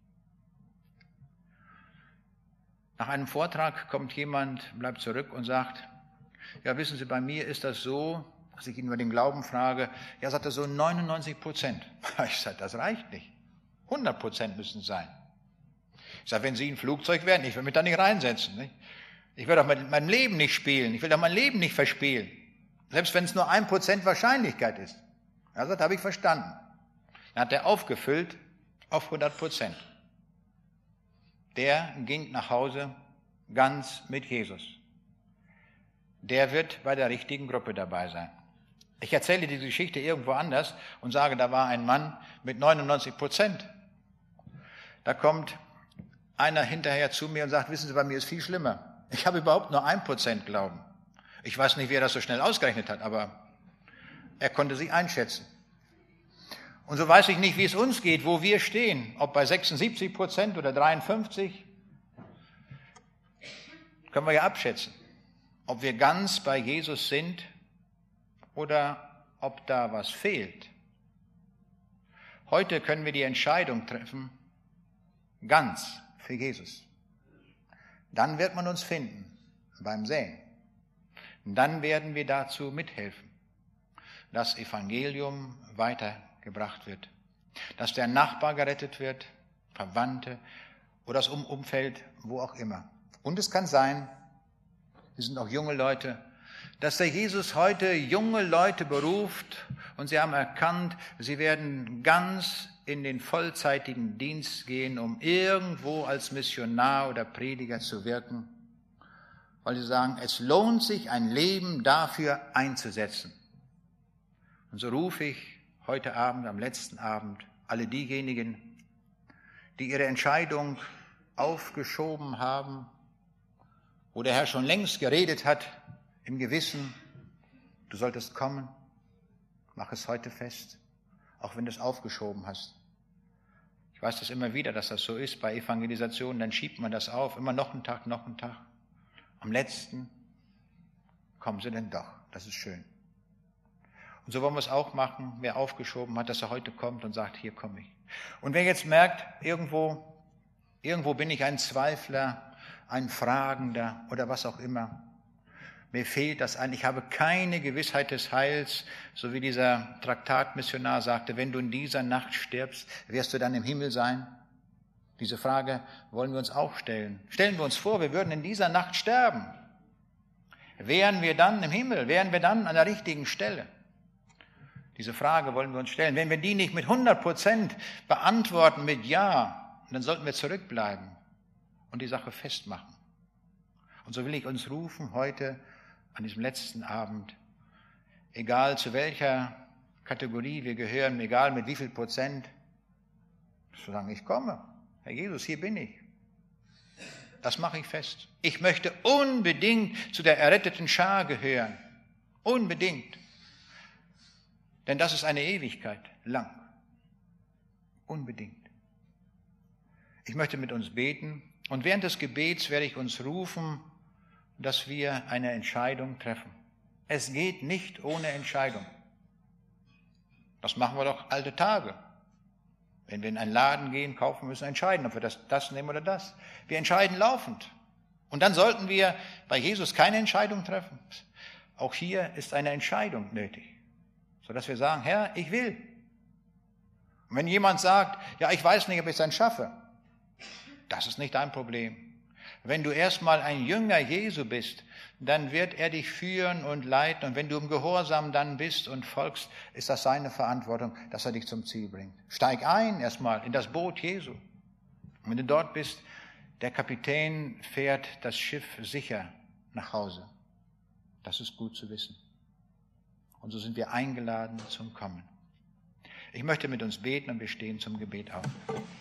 Nach einem Vortrag kommt jemand, bleibt zurück und sagt: Ja, wissen Sie, bei mir ist das so, dass ich ihn über den Glauben frage. Ja, sagt er, so neunundneunzig Prozent. Ich sage, das reicht nicht. hundert Prozent müssen es sein. Ich sage, wenn Sie ein Flugzeug wären, ich will mich da nicht reinsetzen. Nicht? Ich will doch mit meinem Leben nicht spielen. Ich will doch mein Leben nicht verspielen. Selbst wenn es nur ein Prozent Wahrscheinlichkeit ist. Er sagt, habe ich verstanden. Dann hat er aufgefüllt auf hundert Prozent. Der ging nach Hause ganz mit Jesus. Der wird bei der richtigen Gruppe dabei sein. Ich erzähle diese Geschichte irgendwo anders und sage, da war ein Mann mit neunundneunzig Prozent. Da kommt einer hinterher zu mir und sagt, wissen Sie, bei mir ist viel schlimmer. Ich habe überhaupt nur ein Prozent Glauben. Ich weiß nicht, wer das so schnell ausgerechnet hat, aber er konnte sich einschätzen. Und so weiß ich nicht, wie es uns geht, wo wir stehen, ob bei sechsundsiebzig Prozent oder dreiundfünfzig. Können wir ja abschätzen, ob wir ganz bei Jesus sind oder ob da was fehlt. Heute können wir die Entscheidung treffen, ganz für Jesus. Dann wird man uns finden beim Säen. Dann werden wir dazu mithelfen, dass Evangelium weitergebracht wird, dass der Nachbar gerettet wird, Verwandte oder das Umfeld, wo auch immer. Und es kann sein, wir sind auch junge Leute, dass der Jesus heute junge Leute beruft und sie haben erkannt, sie werden ganz in den vollzeitigen Dienst gehen, um irgendwo als Missionar oder Prediger zu wirken, weil sie sagen, es lohnt sich, ein Leben dafür einzusetzen. Und so rufe ich heute Abend, am letzten Abend, alle diejenigen, die ihre Entscheidung aufgeschoben haben, wo der Herr schon längst geredet hat, im Gewissen, du solltest kommen, mach es heute fest, auch wenn du es aufgeschoben hast. Ich weiß das immer wieder, dass das so ist bei Evangelisationen, dann schiebt man das auf, immer noch einen Tag, noch einen Tag. Am letzten kommen sie denn doch, das ist schön. Und so wollen wir es auch machen, wer aufgeschoben hat, dass er heute kommt und sagt, hier komme ich. Und wer jetzt merkt, irgendwo, irgendwo bin ich ein Zweifler, ein Fragender oder was auch immer. Mir fehlt das ein, ich habe keine Gewissheit des Heils, so wie dieser Traktatmissionar sagte, wenn du in dieser Nacht stirbst, wirst du dann im Himmel sein? Diese Frage wollen wir uns auch stellen. Stellen wir uns vor, wir würden in dieser Nacht sterben. Wären wir dann im Himmel? Wären wir dann an der richtigen Stelle? Diese Frage wollen wir uns stellen. Wenn wir die nicht mit hundert Prozent beantworten mit Ja, dann sollten wir zurückbleiben und die Sache festmachen. Und so will ich uns rufen heute an diesem letzten Abend, egal zu welcher Kategorie wir gehören, egal mit wie viel Prozent, zu sagen, ich komme, Herr Jesus, hier bin ich. Das mache ich fest. Ich möchte unbedingt zu der erretteten Schar gehören. Unbedingt. Denn das ist eine Ewigkeit lang. Unbedingt. Ich möchte mit uns beten und während des Gebets werde ich uns rufen, dass wir eine Entscheidung treffen. Es geht nicht ohne Entscheidung. Das machen wir doch alte Tage. Wenn wir in einen Laden gehen, kaufen, müssen wir entscheiden, ob wir das, das nehmen oder das. Wir entscheiden laufend. Und dann sollten wir bei Jesus keine Entscheidung treffen. Auch hier ist eine Entscheidung nötig, sodass wir sagen, Herr, ich will. Und wenn jemand sagt, ja, ich weiß nicht, ob ich es dann schaffe, das ist nicht dein Problem. Wenn du erstmal ein Jünger Jesu bist, dann wird er dich führen und leiten. Und wenn du im Gehorsam dann bist und folgst, ist das seine Verantwortung, dass er dich zum Ziel bringt. Steig ein erstmal in das Boot Jesu. Und wenn du dort bist, der Kapitän fährt das Schiff sicher nach Hause. Das ist gut zu wissen. Und so sind wir eingeladen zum Kommen. Ich möchte mit uns beten und wir stehen zum Gebet auf.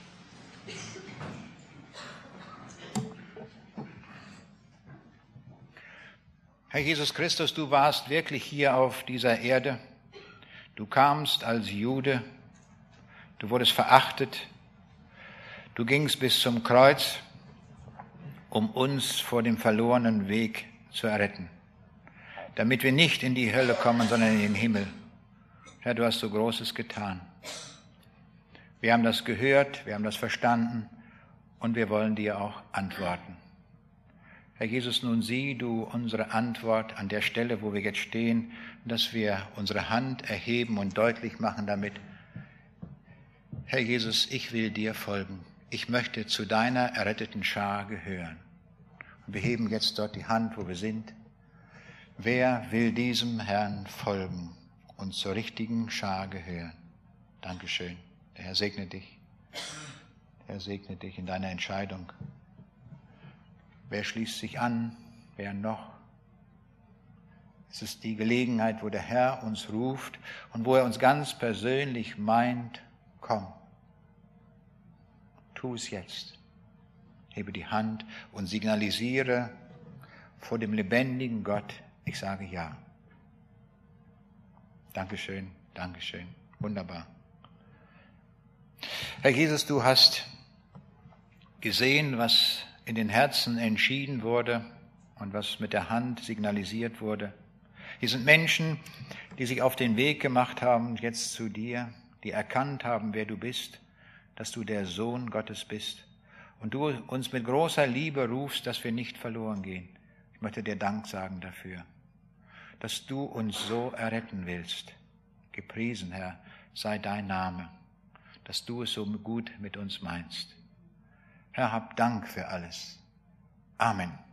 Herr Jesus Christus, du warst wirklich hier auf dieser Erde. Du kamst als Jude, du wurdest verachtet, du gingst bis zum Kreuz, um uns vor dem verlorenen Weg zu erretten, damit wir nicht in die Hölle kommen, sondern in den Himmel. Herr, du hast so Großes getan. Wir haben das gehört, wir haben das verstanden und wir wollen dir auch antworten. Herr Jesus, nun sieh du unsere Antwort an der Stelle, wo wir jetzt stehen, dass wir unsere Hand erheben und deutlich machen damit, Herr Jesus, ich will dir folgen. Ich möchte zu deiner erretteten Schar gehören. Und wir heben jetzt dort die Hand, wo wir sind. Wer will diesem Herrn folgen und zur richtigen Schar gehören? Dankeschön. Der Herr segne dich. Der Herr segne dich in deiner Entscheidung. Wer schließt sich an? Wer noch? Es ist die Gelegenheit, wo der Herr uns ruft und wo er uns ganz persönlich meint, komm, tu es jetzt. Hebe die Hand und signalisiere vor dem lebendigen Gott, ich sage ja. Dankeschön, Dankeschön, wunderbar. Herr Jesus, du hast gesehen, was in den Herzen entschieden wurde und was mit der Hand signalisiert wurde. Hier sind Menschen, die sich auf den Weg gemacht haben, jetzt zu dir, die erkannt haben, wer du bist, dass du der Sohn Gottes bist und du uns mit großer Liebe rufst, dass wir nicht verloren gehen. Ich möchte dir Dank sagen dafür, dass du uns so erretten willst. Gepriesen, Herr, sei dein Name, dass du es so gut mit uns meinst. Herr, hab Dank für alles. Amen.